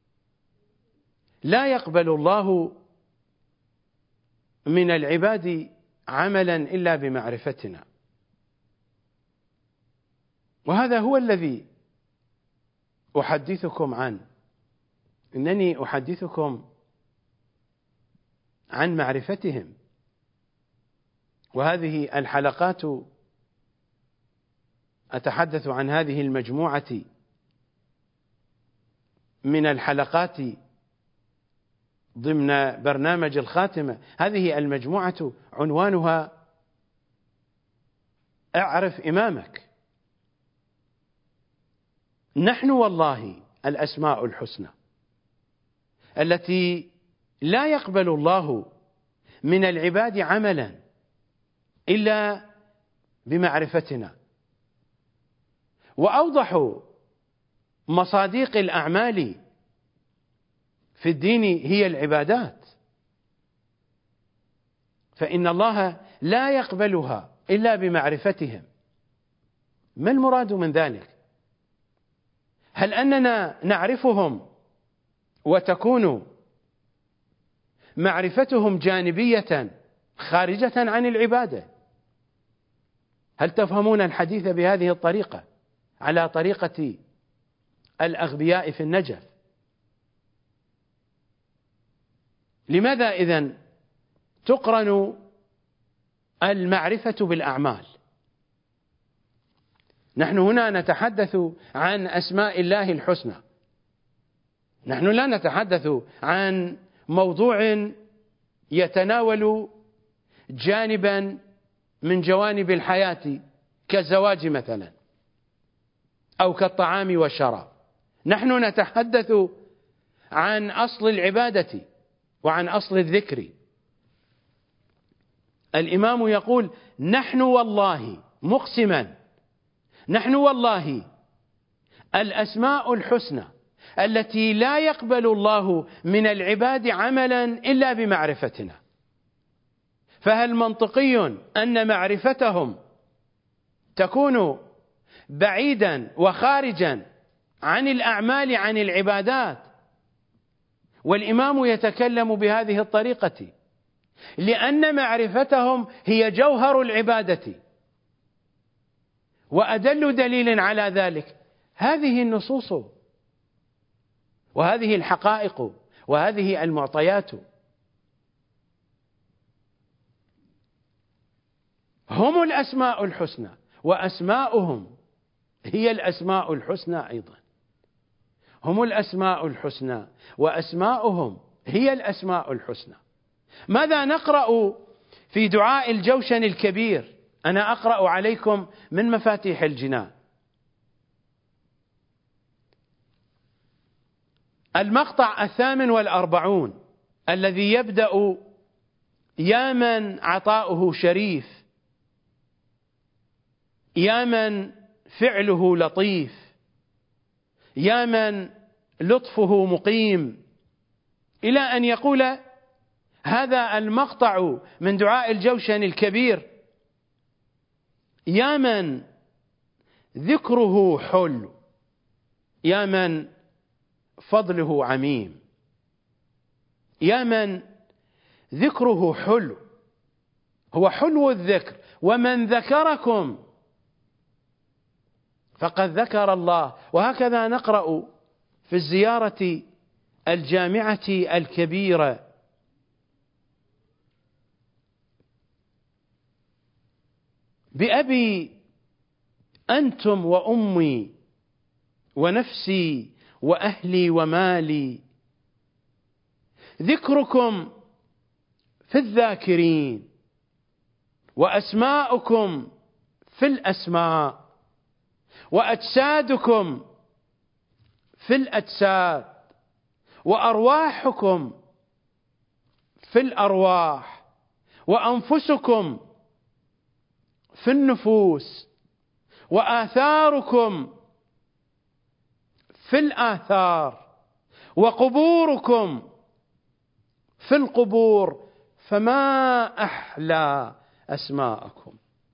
لا يقبل الله من العباد عملا إلا بمعرفتنا، وهذا هو الذي أحدثكم عنه. إنني أحدثكم عن معرفتهم، وهذه الحلقات أتحدث عن هذه المجموعة من الحلقات ضمن برنامج الخاتمة. هذه المجموعة عنوانها اعرف إمامك. نحن والله الأسماء الحسنى التي لا يقبل الله من العباد عملا إلا بمعرفتنا. وأوضح مصاديق الأعمال في الدين هي العبادات، فإن الله لا يقبلها إلا بمعرفتهم. ما المراد من ذلك؟ هل أننا نعرفهم وتكون معرفتهم جانبية خارجة عن العبادة. هل تفهمون الحديث بهذه الطريقة على طريقة الأغبياء في النجف؟ لماذا إذن تقرن المعرفة بالأعمال؟ نحن هنا نتحدث عن أسماء الله الحسنى، نحن لا نتحدث عن موضوع يتناول جانبا من جوانب الحياة كالزواج مثلا أو كالطعام والشراب. نحن نتحدث عن أصل العبادة وعن أصل الذكر. الإمام يقول: نحن والله مقسما، نحن والله الأسماء الحسنى التي لا يقبل الله من العباد عملا إلا بمعرفتنا، فهل منطقي أن معرفتهم تكون بعيدا وخارجا عن الأعمال عن العبادات؟ والإمام يتكلم بهذه الطريقة لأن معرفتهم هي جوهر العبادة. وأدل دليل على ذلك هذه النصوص وهذه الحقائق وهذه المعطيات. هم الأسماء الحسنى وأسماؤهم هي الأسماء الحسنى أيضا، هم الأسماء الحسنى وأسماؤهم هي الأسماء الحسنى. ماذا نقرأ في دعاء الجوشن الكبير؟ أنا أقرأ عليكم من مفاتيح الجنان. المقطع الثامن والأربعون الذي يبدأ: يا من عطاؤه شريف، يا من فعله لطيف، يا من لطفه مقيم، إلى أن يقول هذا المقطع من دعاء الجوشن الكبير: يا من ذكره حلو، يا من فضله عميم، يا من ذكره حلو، هو حلو الذكر. ومن ذكركم فقد ذكر الله. وهكذا نقرأ في الزيارة الجامعة الكبيرة: بأبي أنتم وأمي ونفسي وأهلي ومالي، ذكركم في الذاكرين وأسماؤكم في الأسماء وأجسادكم في الأجساد وأرواحكم في الأرواح وأنفسكم في النفوس وآثاركم في الآثار وقبوركم في القبور، فما أحلى أسماءكم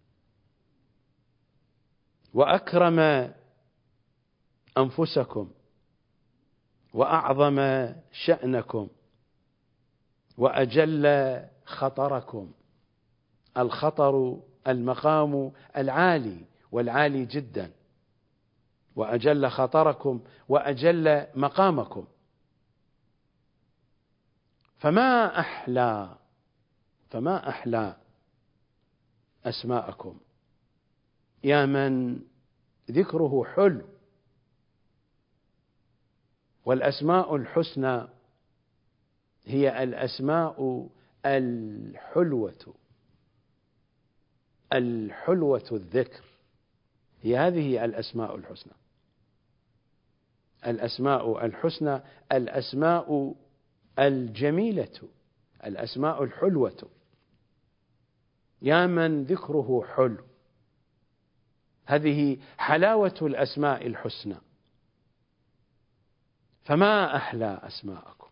وأكرم أنفسكم وأعظم شأنكم وأجل خطركم. الخطر المقام العالي والعالي جدا، وأجل خطركم وأجل مقامكم. فما أحلى فما أحلى أسماءكم، يا من ذكره حلو. والأسماء الحسنى هي الأسماء الحلوة، الحلوة الذكر، هي هذه الأسماء الحسنى. الأسماء الحسنى الأسماء الجميلة، الأسماء الحلوة، يا من ذكره حلو. هذه حلاوة الأسماء الحسنى. فما أحلى أسماءكم.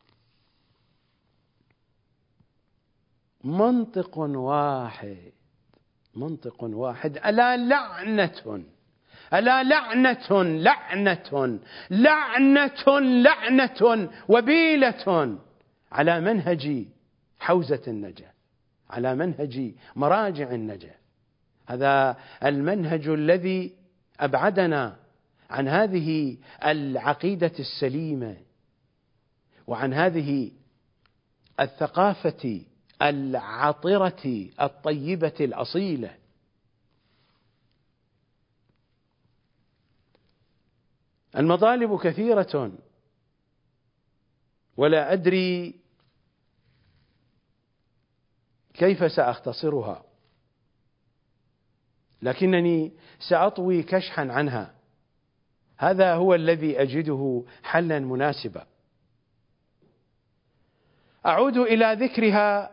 منطق واحد، منطق واحد. ألا لعنة، ألا لعنة لعنة لعنة لعنة وبيلة على منهج حوزة النجف، على منهج مراجع النجف. هذا المنهج الذي أبعدنا عن هذه العقيدة السليمة وعن هذه الثقافة العطرة الطيبة الأصيلة. المطالب كثيرة ولا أدري كيف سأختصرها، لكنني سأطوي كشحا عنها. هذا هو الذي أجده حلا مناسبا. أعود إلى ذكرها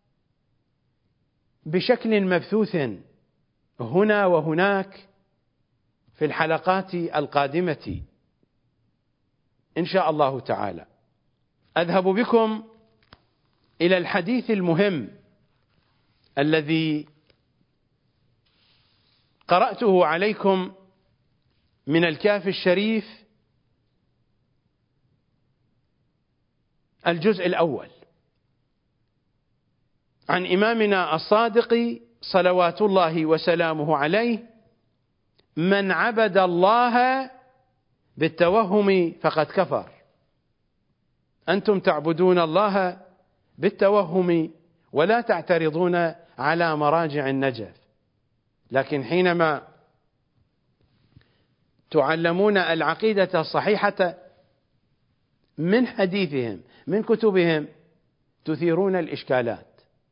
بشكل مبثوث هنا وهناك في الحلقات القادمة إن شاء الله تعالى. أذهب بكم إلى الحديث المهم الذي قرأته عليكم من الكافي الشريف الجزء الأول عن إمامنا الصادق صلوات الله وسلامه عليه: من عبد الله بالتوهم فقد كفر. أنتم تعبدون الله بالتوهم ولا تعترضون على مراجع النجف، لكن حينما تعلمون العقيدة الصحيحة من حديثهم من كتبهم تثيرون الإشكالات.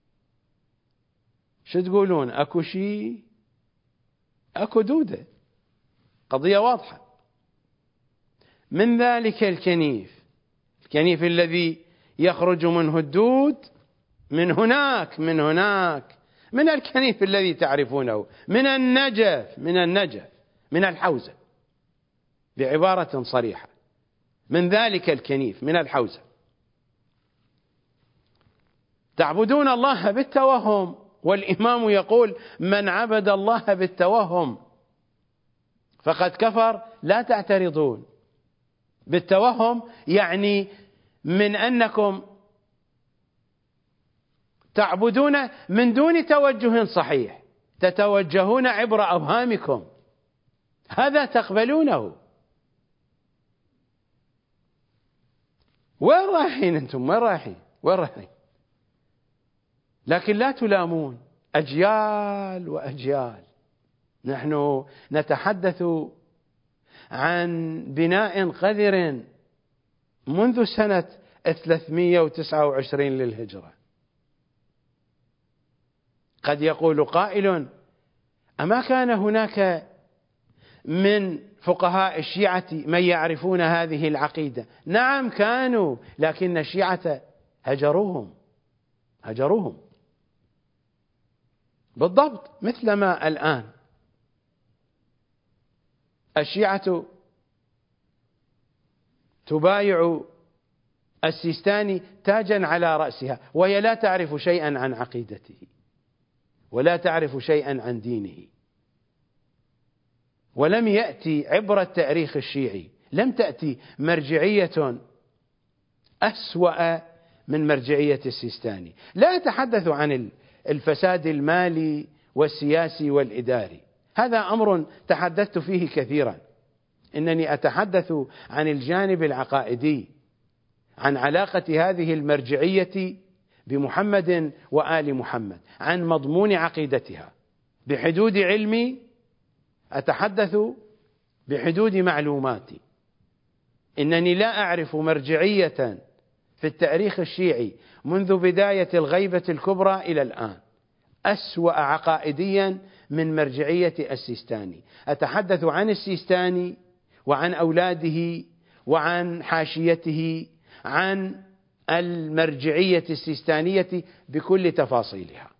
شو تقولون؟ أكو شيء؟ أكو دودة، قضية واضحة. من ذلك الكنيف، الكنيف الذي يخرج منه الدود، من هناك من هناك من الكنيف الذي تعرفونه، من النجف من النجف من الحوزة، بعبارة صريحة، من ذلك الكنيف من الحوزة. تعبدون الله بالتوهم، والإمام يقول: من عبد الله بالتوهم فقد كفر. لا تعترضون. بالتوهم يعني من أنكم تعبدون من دون توجه صحيح، تتوجهون عبر أوهامكم، هذا تقبلونه. وين رايحين أنتم؟ وين رايحين؟ وين رايحين؟ لكن لا تلامون. أجيال وأجيال نحن نتحدث عن بناء قذر منذ سنة ثلاثمئة وتسعة وعشرين للهجرة. قد يقول قائل: أما كان هناك من فقهاء الشيعة من يعرفون هذه العقيدة؟ نعم كانوا، لكن الشيعة هجروهم هجروهم بالضبط مثلما الآن الشيعة تبايع السيستاني تاجا على رأسها وهي لا تعرف شيئا عن عقيدته ولا تعرف شيئا عن دينه. ولم يأتي عبر التاريخ الشيعي، لم تأتي مرجعية أسوأ من مرجعية السيستاني. لا أتحدث عن الفساد المالي والسياسي والإداري، هذا أمر تحدثت فيه كثيرا. إنني أتحدث عن الجانب العقائدي، عن علاقة هذه المرجعية بمحمد وآل محمد، عن مضمون عقيدتها. بحدود علمي أتحدث، بحدود معلوماتي. إنني لا أعرف مرجعية في التاريخ الشيعي منذ بداية الغيبة الكبرى إلى الآن أسوأ عقائديا من مرجعية السيستاني. أتحدث عن السيستاني وعن أولاده وعن حاشيته، عن المرجعية السيستانية بكل تفاصيلها.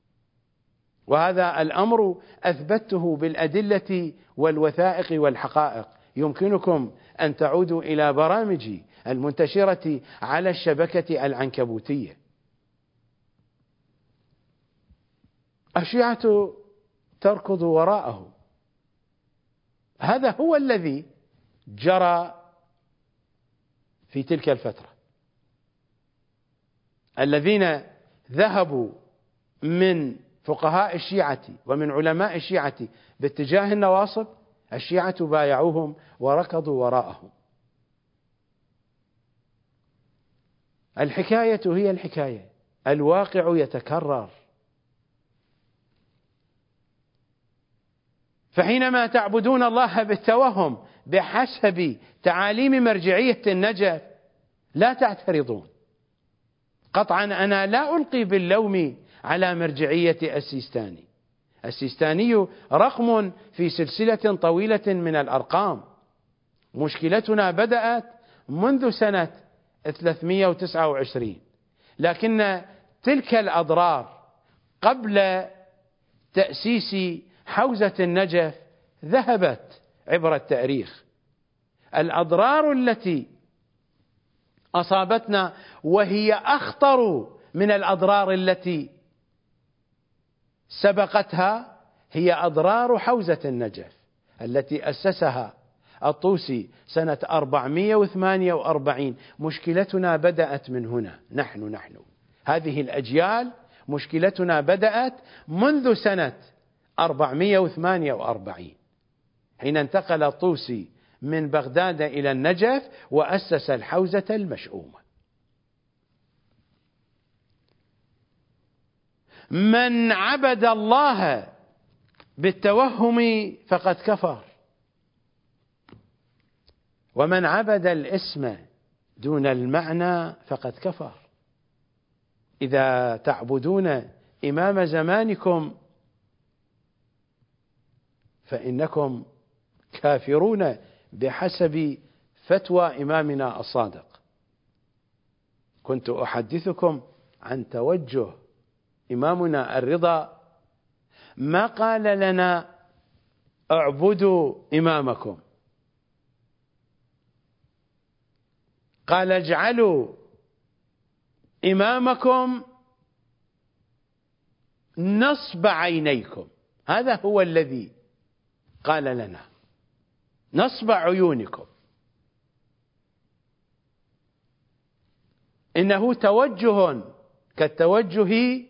وهذا الأمر أثبته بالأدلة والوثائق والحقائق. يمكنكم أن تعودوا إلى برامجي المنتشرة على الشبكة العنكبوتية. الشيعة تركض وراءه، هذا هو الذي جرى في تلك الفترة. الذين ذهبوا من فقهاء الشيعة ومن علماء الشيعة باتجاه النواصب، الشيعة بايعوهم وركضوا وراءهم. الحكاية هي الحكاية، الواقع يتكرر. فحينما تعبدون الله بالتوهم بحسب تعاليم مرجعية النجف لا تعترضون. قطعا أنا لا ألقي باللوم على مرجعية السيستاني، السيستاني رقم في سلسلة طويلة من الأرقام. مشكلتنا بدأت منذ سنة ثلاثمئة وتسعة وعشرين، لكن تلك الأضرار قبل تأسيس حوزة النجف ذهبت عبر التاريخ. الأضرار التي أصابتنا وهي أخطر من الأضرار التي سبقتها هي أضرار حوزة النجف التي أسسها الطوسي سنة أربعمئة وثمانية وأربعين. مشكلتنا بدأت من هنا، نحن نحن هذه الأجيال مشكلتنا بدأت منذ سنة أربعمئة وثمانية وأربعين حين انتقل الطوسي من بغداد إلى النجف وأسس الحوزة المشؤومة. من عبد الله بالتوهم فقد كفر، ومن عبد الاسم دون المعنى فقد كفر. إذا تعبدون إمام زمانكم فإنكم كافرون بحسب فتوى إمامنا الصادق. كنت أحدثكم عن توجه إمامنا الرضا، ما قال لنا اعبدوا إمامكم، قال اجعلوا إمامكم نصب عينيكم. هذا هو الذي قال لنا، نصب عيونكم. إنه توجه كالتوجه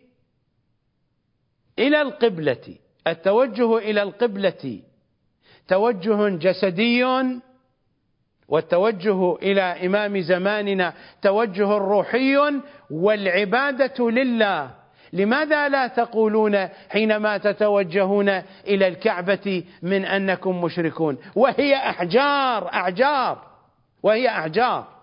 إلى القبلة. التوجه إلى القبلة توجه جسدي، والتوجه إلى إمام زماننا توجه روحي، والعبادة لله. لماذا لا تقولون حينما تتوجهون إلى الكعبة من أنكم مشركون وهي أحجار أحجار وهي أحجار؟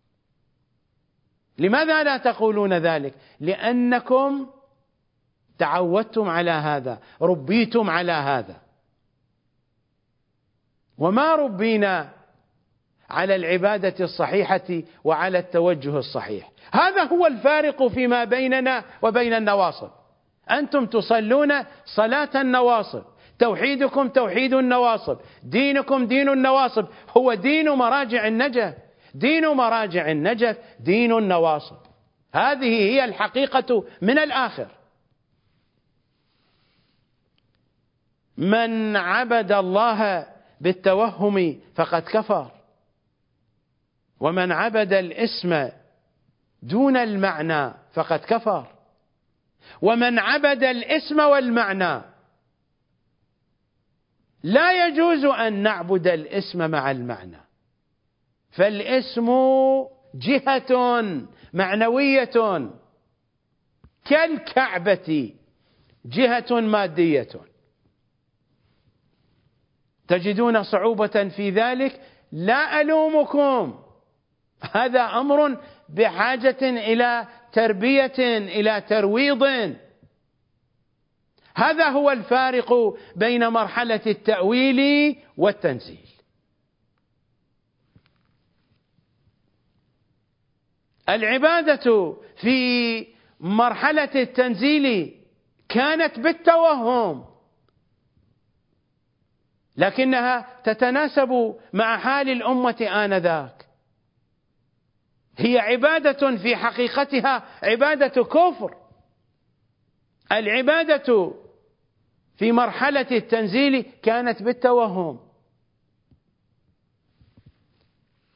لماذا لا تقولون ذلك؟ لأنكم تعودتم على هذا، ربيتم على هذا، وما ربينا على العبادة الصحيحة وعلى التوجه الصحيح. هذا هو الفارق فيما بيننا وبين النواصب. أنتم تصلون صلاة النواصب، توحيدكم توحيد النواصب، دينكم دين النواصب، هو دين مراجع النجف. دين مراجع النجف دين النواصب. هذه هي الحقيقة من الآخر. من عبد الله بالتوهم فقد كفر، ومن عبد الاسم دون المعنى فقد كفر. ومن عبد الاسم والمعنى، لا يجوز أن نعبد الاسم مع المعنى، فالاسم جهة معنوية كالكعبة جهة مادية. تجدون صعوبة في ذلك، لا ألومكم، هذا أمر بحاجة إلى تربية، إلى ترويض. هذا هو الفارق بين مرحلة التأويل والتنزيل. العبادة في مرحلة التنزيل كانت بالتوهم، لكنها تتناسب مع حال الأمة آنذاك. هي عبادة في حقيقتها عبادة كفر. العبادة في مرحلة التنزيل كانت بالتوهم.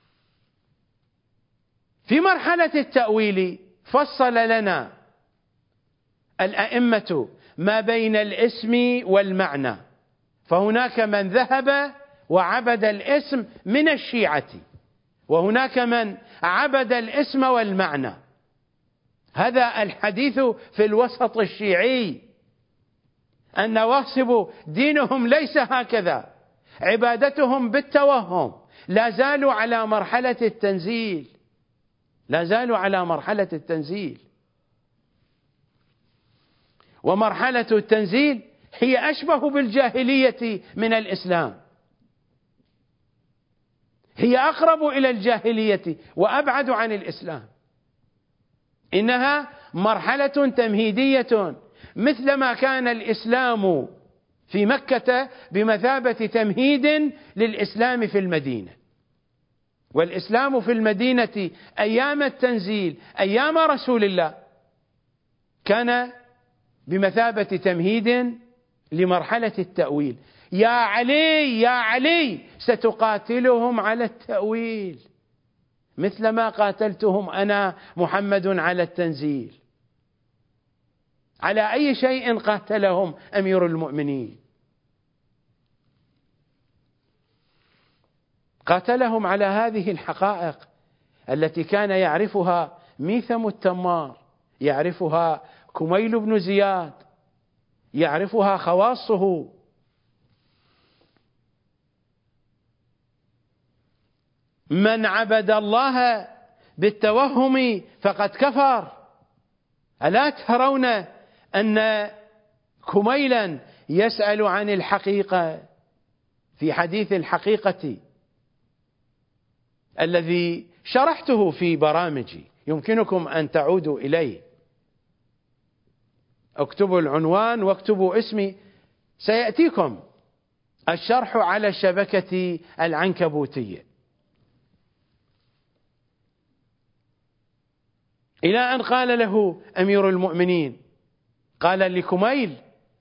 في مرحلة التأويل فصل لنا الأئمة ما بين الاسم والمعنى، فهناك من ذهب وعبد الاسم من الشيعة، وهناك من عبد الاسم والمعنى. هذا الحديث في الوسط الشيعي. النواصب دينهم ليس هكذا، عبادتهم بالتوهم، لا زالوا على مرحلة التنزيل، لا زالوا على مرحلة التنزيل. ومرحلة التنزيل هي أشبه بالجاهلية من الإسلام، هي أقرب إلى الجاهلية وأبعد عن الإسلام. إنها مرحلة تمهيدية، مثلما كان الإسلام في مكة بمثابة تمهيد للإسلام في المدينة. والإسلام في المدينة أيام التنزيل، أيام رسول الله، كان بمثابة تمهيد لمرحلة التأويل. يا علي يا علي ستقاتلهم على التأويل مثلما قاتلتهم أنا محمد على التنزيل. على أي شيء قاتلهم أمير المؤمنين؟ قاتلهم على هذه الحقائق التي كان يعرفها ميثم التمار، يعرفها كميل بن زياد، يعرفها خواصه. من عبد الله بالتوهم فقد كفر. ألا ترون أن كميلا يسأل عن الحقيقة في حديث الحقيقة الذي شرحته في برامجي، يمكنكم أن تعودوا إليه. اكتبوا العنوان واكتبوا اسمي، سيأتيكم الشرح على الشبكة العنكبوتية. إلى أن قال له أمير المؤمنين، قال لكميل: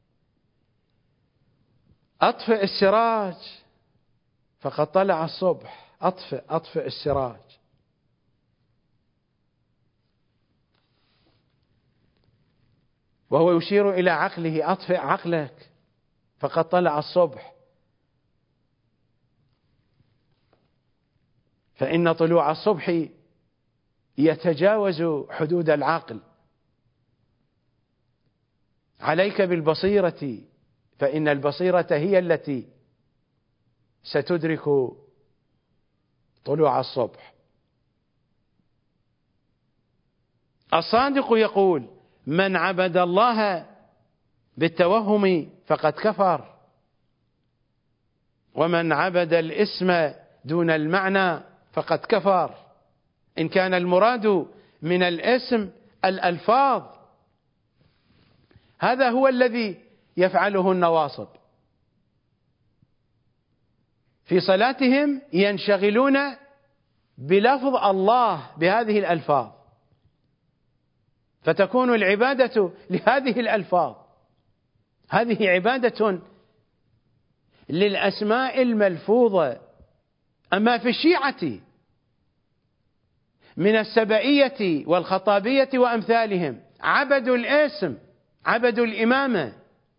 أطفئ السراج فقد طلع الصبح، أطفئ أطفئ السراج. وهو يشير إلى عقله: أطفئ عقلك فقد طلع الصبح. فإن طلوع الصبح يتجاوز حدود العقل. عليك بالبصيرة، فإن البصيرة هي التي ستدرك طلوع الصبح. الصادق يقول: من عبد الله بالتوهم فقد كفر، ومن عبد الاسم دون المعنى فقد كفر. إن كان المراد من الاسم الألفاظ، هذا هو الذي يفعله النواصب في صلاتهم، ينشغلون بلفظ الله بهذه الألفاظ، فتكون العبادة لهذه الألفاظ. هذه عبادة للأسماء الملفوظة. أما في الشيعة من السبئية والخطابية وأمثالهم، عبدوا الاسم، عبدوا الإمامة.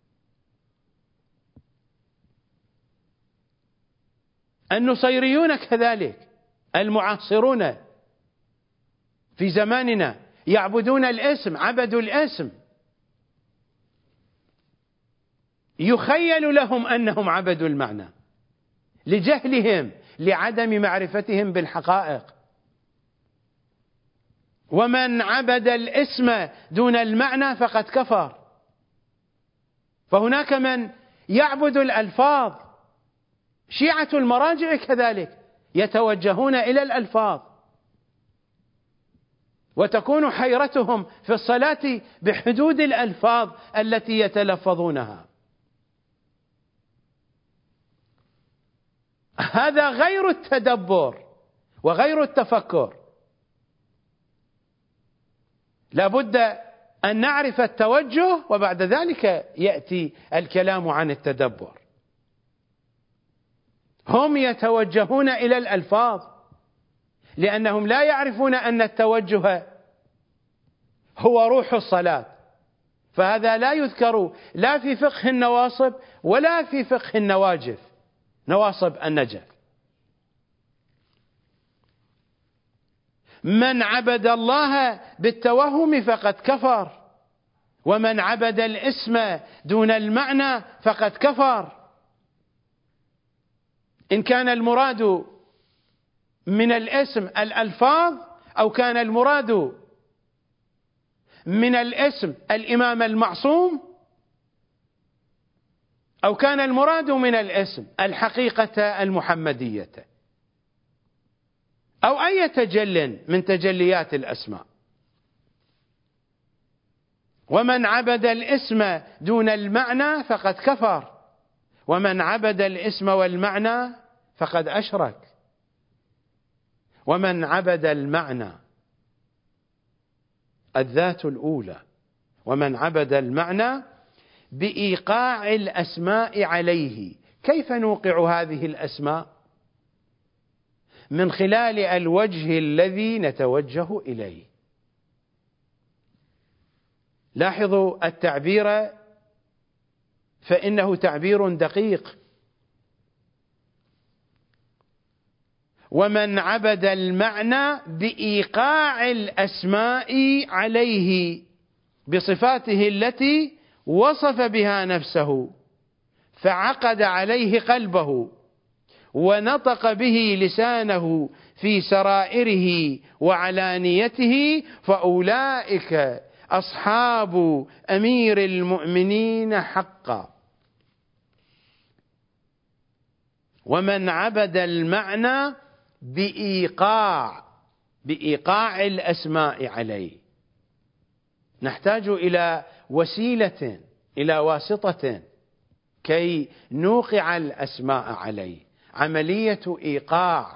النصيريون كذلك، المعاصرون في زماننا يعبدون الاسم، عبدوا الاسم. يخيل لهم أنهم عبدوا المعنى لجهلهم، لعدم معرفتهم بالحقائق. ومن عبد الاسم دون المعنى فقد كفر. فهناك من يعبد الألفاظ. شيعة المراجع كذلك يتوجهون إلى الألفاظ، وتكون حيرتهم في الصلاة بحدود الألفاظ التي يتلفظونها. هذا غير التدبر وغير التفكر. لابد أن نعرف التوجه، وبعد ذلك يأتي الكلام عن التدبر. هم يتوجهون إلى الألفاظ لأنهم لا يعرفون أن التوجه هو روح الصلاة، فهذا لا يذكر لا في فقه النواصب ولا في فقه النواجذ، نواصب النجف. من عبد الله بالتوهم فقد كفر، ومن عبد الاسم دون المعنى فقد كفر. إن كان المراد من الاسم الألفاظ، أو كان المراد من الاسم الإمام المعصوم، أو كان المراد من الاسم الحقيقة المحمدية، أو أي تجل من تجليات الأسماء. ومن عبد الاسم دون المعنى فقد كفر، ومن عبد الاسم والمعنى فقد أشرك. ومن عبد المعنى الذات الأولى، ومن عبد المعنى بإيقاع الأسماء عليه. كيف نوقع هذه الأسماء؟ من خلال الوجه الذي نتوجه إليه. لاحظوا التعبير، فإنه تعبير دقيق. ومن عبد المعنى بإيقاع الأسماء عليه بصفاته التي وصف بها نفسه، فعقد عليه قلبه ونطق به لسانه في سرائره وعلانيته، فأولئك أصحاب أمير المؤمنين حقا. ومن عبد المعنى بإيقاع بإيقاع الأسماء عليه. نحتاج إلى وسيلة، إلى واسطة كي نوقع الأسماء عليه، عملية إيقاع.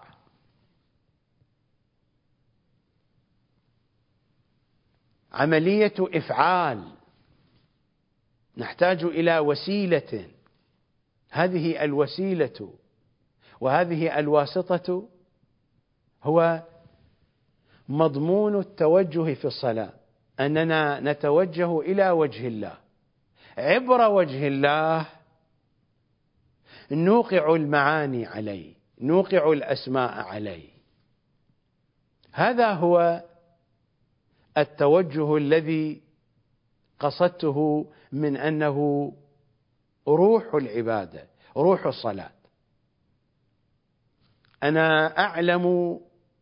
عملية إفعال. نحتاج إلى وسيلة. هذه الوسيلة وهذه الواسطة هو مضمون التوجه في الصلاة، أننا نتوجه إلى وجه الله، عبر وجه الله نوقع المعاني عليه، نوقع الأسماء عليه. هذا هو التوجه الذي قصدته من أنه روح العبادة، روح الصلاة. أنا أعلم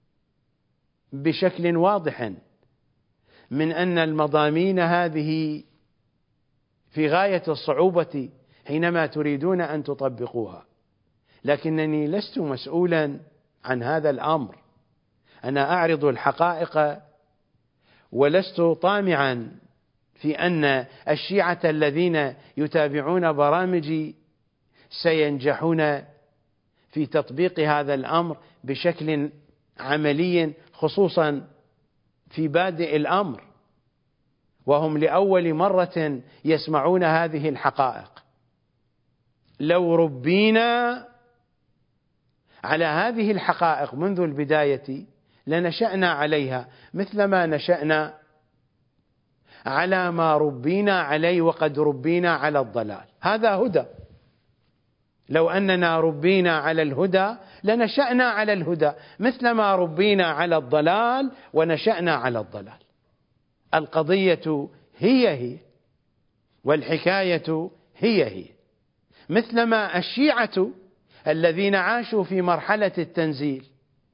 بشكل واضح من أن المضامين هذه في غاية الصعوبة حينما تريدون أن تطبقوها، لكنني لست مسؤولا عن هذا الأمر. أنا أعرض الحقائق، ولست طامعا في أن الشيعة الذين يتابعون برامجي سينجحون في تطبيق هذا الأمر بشكل عملي، خصوصا في بادئ الأمر، وهم لأول مرة يسمعون هذه الحقائق. لو ربينا على هذه الحقائق منذ البداية لنشأنا عليها، مثلما نشأنا على ما ربينا عليه، وقد ربينا على الضلال. هذا هدى. لو أننا ربينا على الهدى لنشأنا على الهدى، مثلما ربينا على الضلال ونشأنا على الضلال. القضية هي هي، والحكاية هي هي. مثلما الشيعة الذين عاشوا في مرحلة التنزيل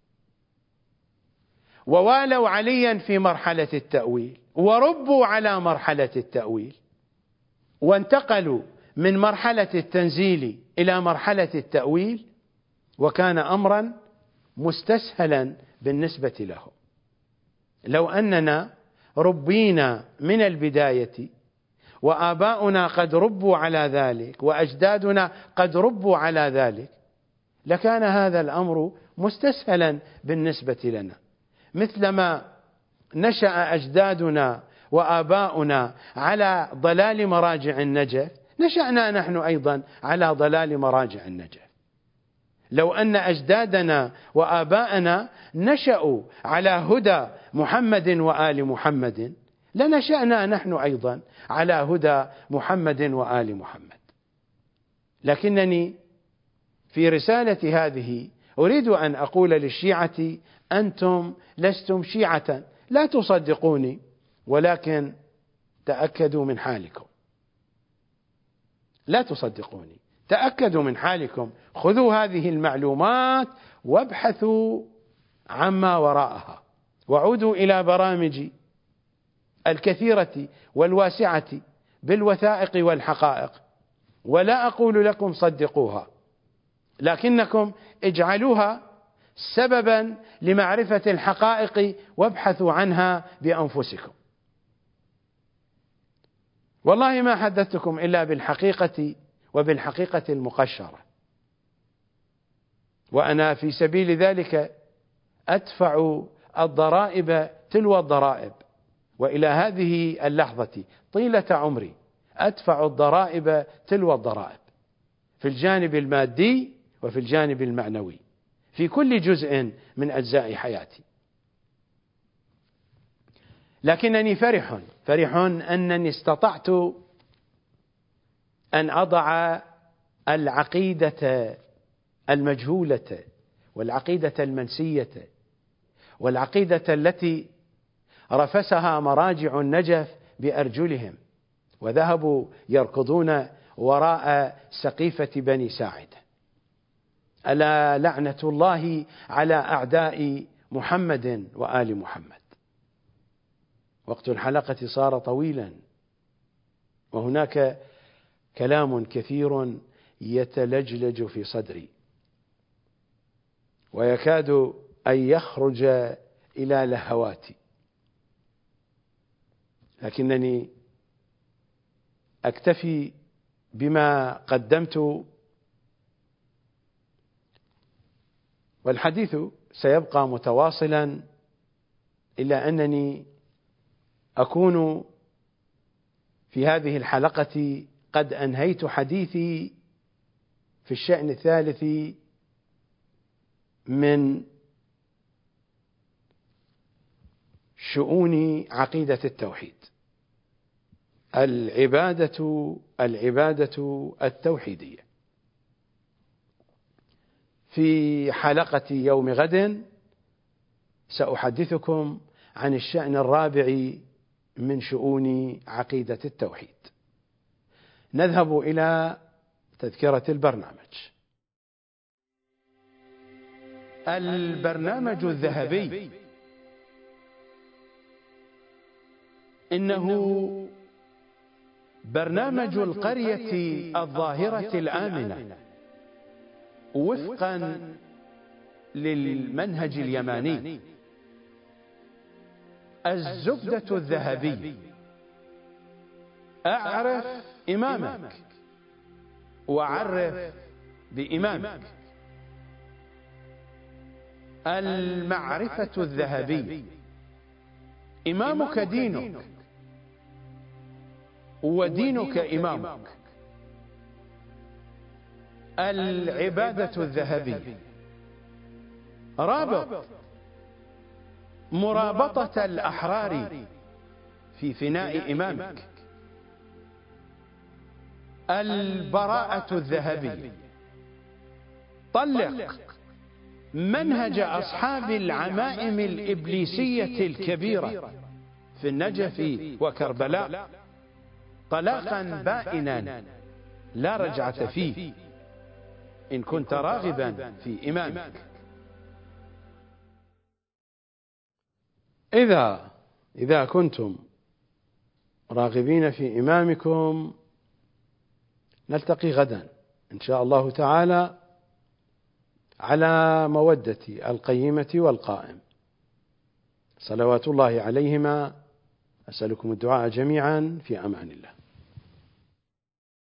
ووالوا عليا في مرحلة التأويل، وربوا على مرحلة التأويل، وانتقلوا من مرحلة التنزيل إلى مرحلة التأويل، وكان أمرا مستسهلا بالنسبة لهم. لو أننا ربينا من البداية وآباؤنا قد ربوا على ذلك وأجدادنا قد ربوا على ذلك، لكان هذا الأمر مستسهلا بالنسبة لنا. مثلما نشأ أجدادنا وآباؤنا على ضلال مراجع النجف، نشأنا نحن أيضا على ضلال مراجع النجف. لو أن أجدادنا وآباءنا نشأوا على هدى محمد وآل محمد، لنشأنا نحن أيضا على هدى محمد وآل محمد. لكنني في رسالة هذه أريد أن أقول للشيعة: أنتم لستم شيعة، لا تصدقوني، ولكن تأكدوا من حالكم. لا تصدقوني، تأكدوا من حالكم، خذوا هذه المعلومات وابحثوا عما وراءها، وعودوا إلى برامج الكثيرة والواسعة بالوثائق والحقائق. ولا أقول لكم صدقوها، لكنكم اجعلوها سببا لمعرفة الحقائق وابحثوا عنها بأنفسكم. والله ما حدثتكم إلا بالحقيقة وبالحقيقة المقشرة، وأنا في سبيل ذلك أدفع الضرائب تلو الضرائب، وإلى هذه اللحظة طيلة عمري أدفع الضرائب تلو الضرائب، في الجانب المادي وفي الجانب المعنوي، في كل جزء من أجزاء حياتي. لكنني فرح فرح أنني استطعت أن أضع العقيدة المجهولة والعقيدة المنسية والعقيدة التي رفسها مراجع النجف بأرجلهم وذهبوا يركضون وراء سقيفة بني ساعدة. ألا لعنة الله على أعداء محمد وآل محمد. وقت الحلقة صار طويلا، وهناك كلام كثير يتلجلج في صدري ويكاد أن يخرج إلى لهواتي، لكنني أكتفي بما قدمت، والحديث سيبقى متواصلا إلا أنني أكون في هذه الحلقة قد أنهيت حديثي في الشأن الثالث من شؤون عقيدة التوحيد، العبادة العبادة التوحيدية. في حلقة يوم غد سأحدثكم عن الشأن الرابع من شؤون عقيدة التوحيد. نذهب إلى تذكرة البرنامج. البرنامج الذهبي إنه برنامج القرية الظاهرة الآمنة وفقا للمنهج اليماني. الزبدة الذهبي: أعرف إمامك وعرف بإمامك. المعرفة الذهبي: إمامك دينك ودينك إمامك. العبادة الذهبي: رابط مرابطة الأحرار في فناء إمامك. البراءة الذهبي: طلق منهج أصحاب العمائم الإبليسية الكبيرة في النجف وكربلاء طلاقا بائنا لا رجعة فيه إن كنت راغبا في إمامك. إذا إذا كنتم راغبين في إمامكم نلتقي غدا إن شاء الله تعالى على مودة القيمة والقائم صلوات الله عليهما. أسألكم الدعاء جميعا، في أمان الله.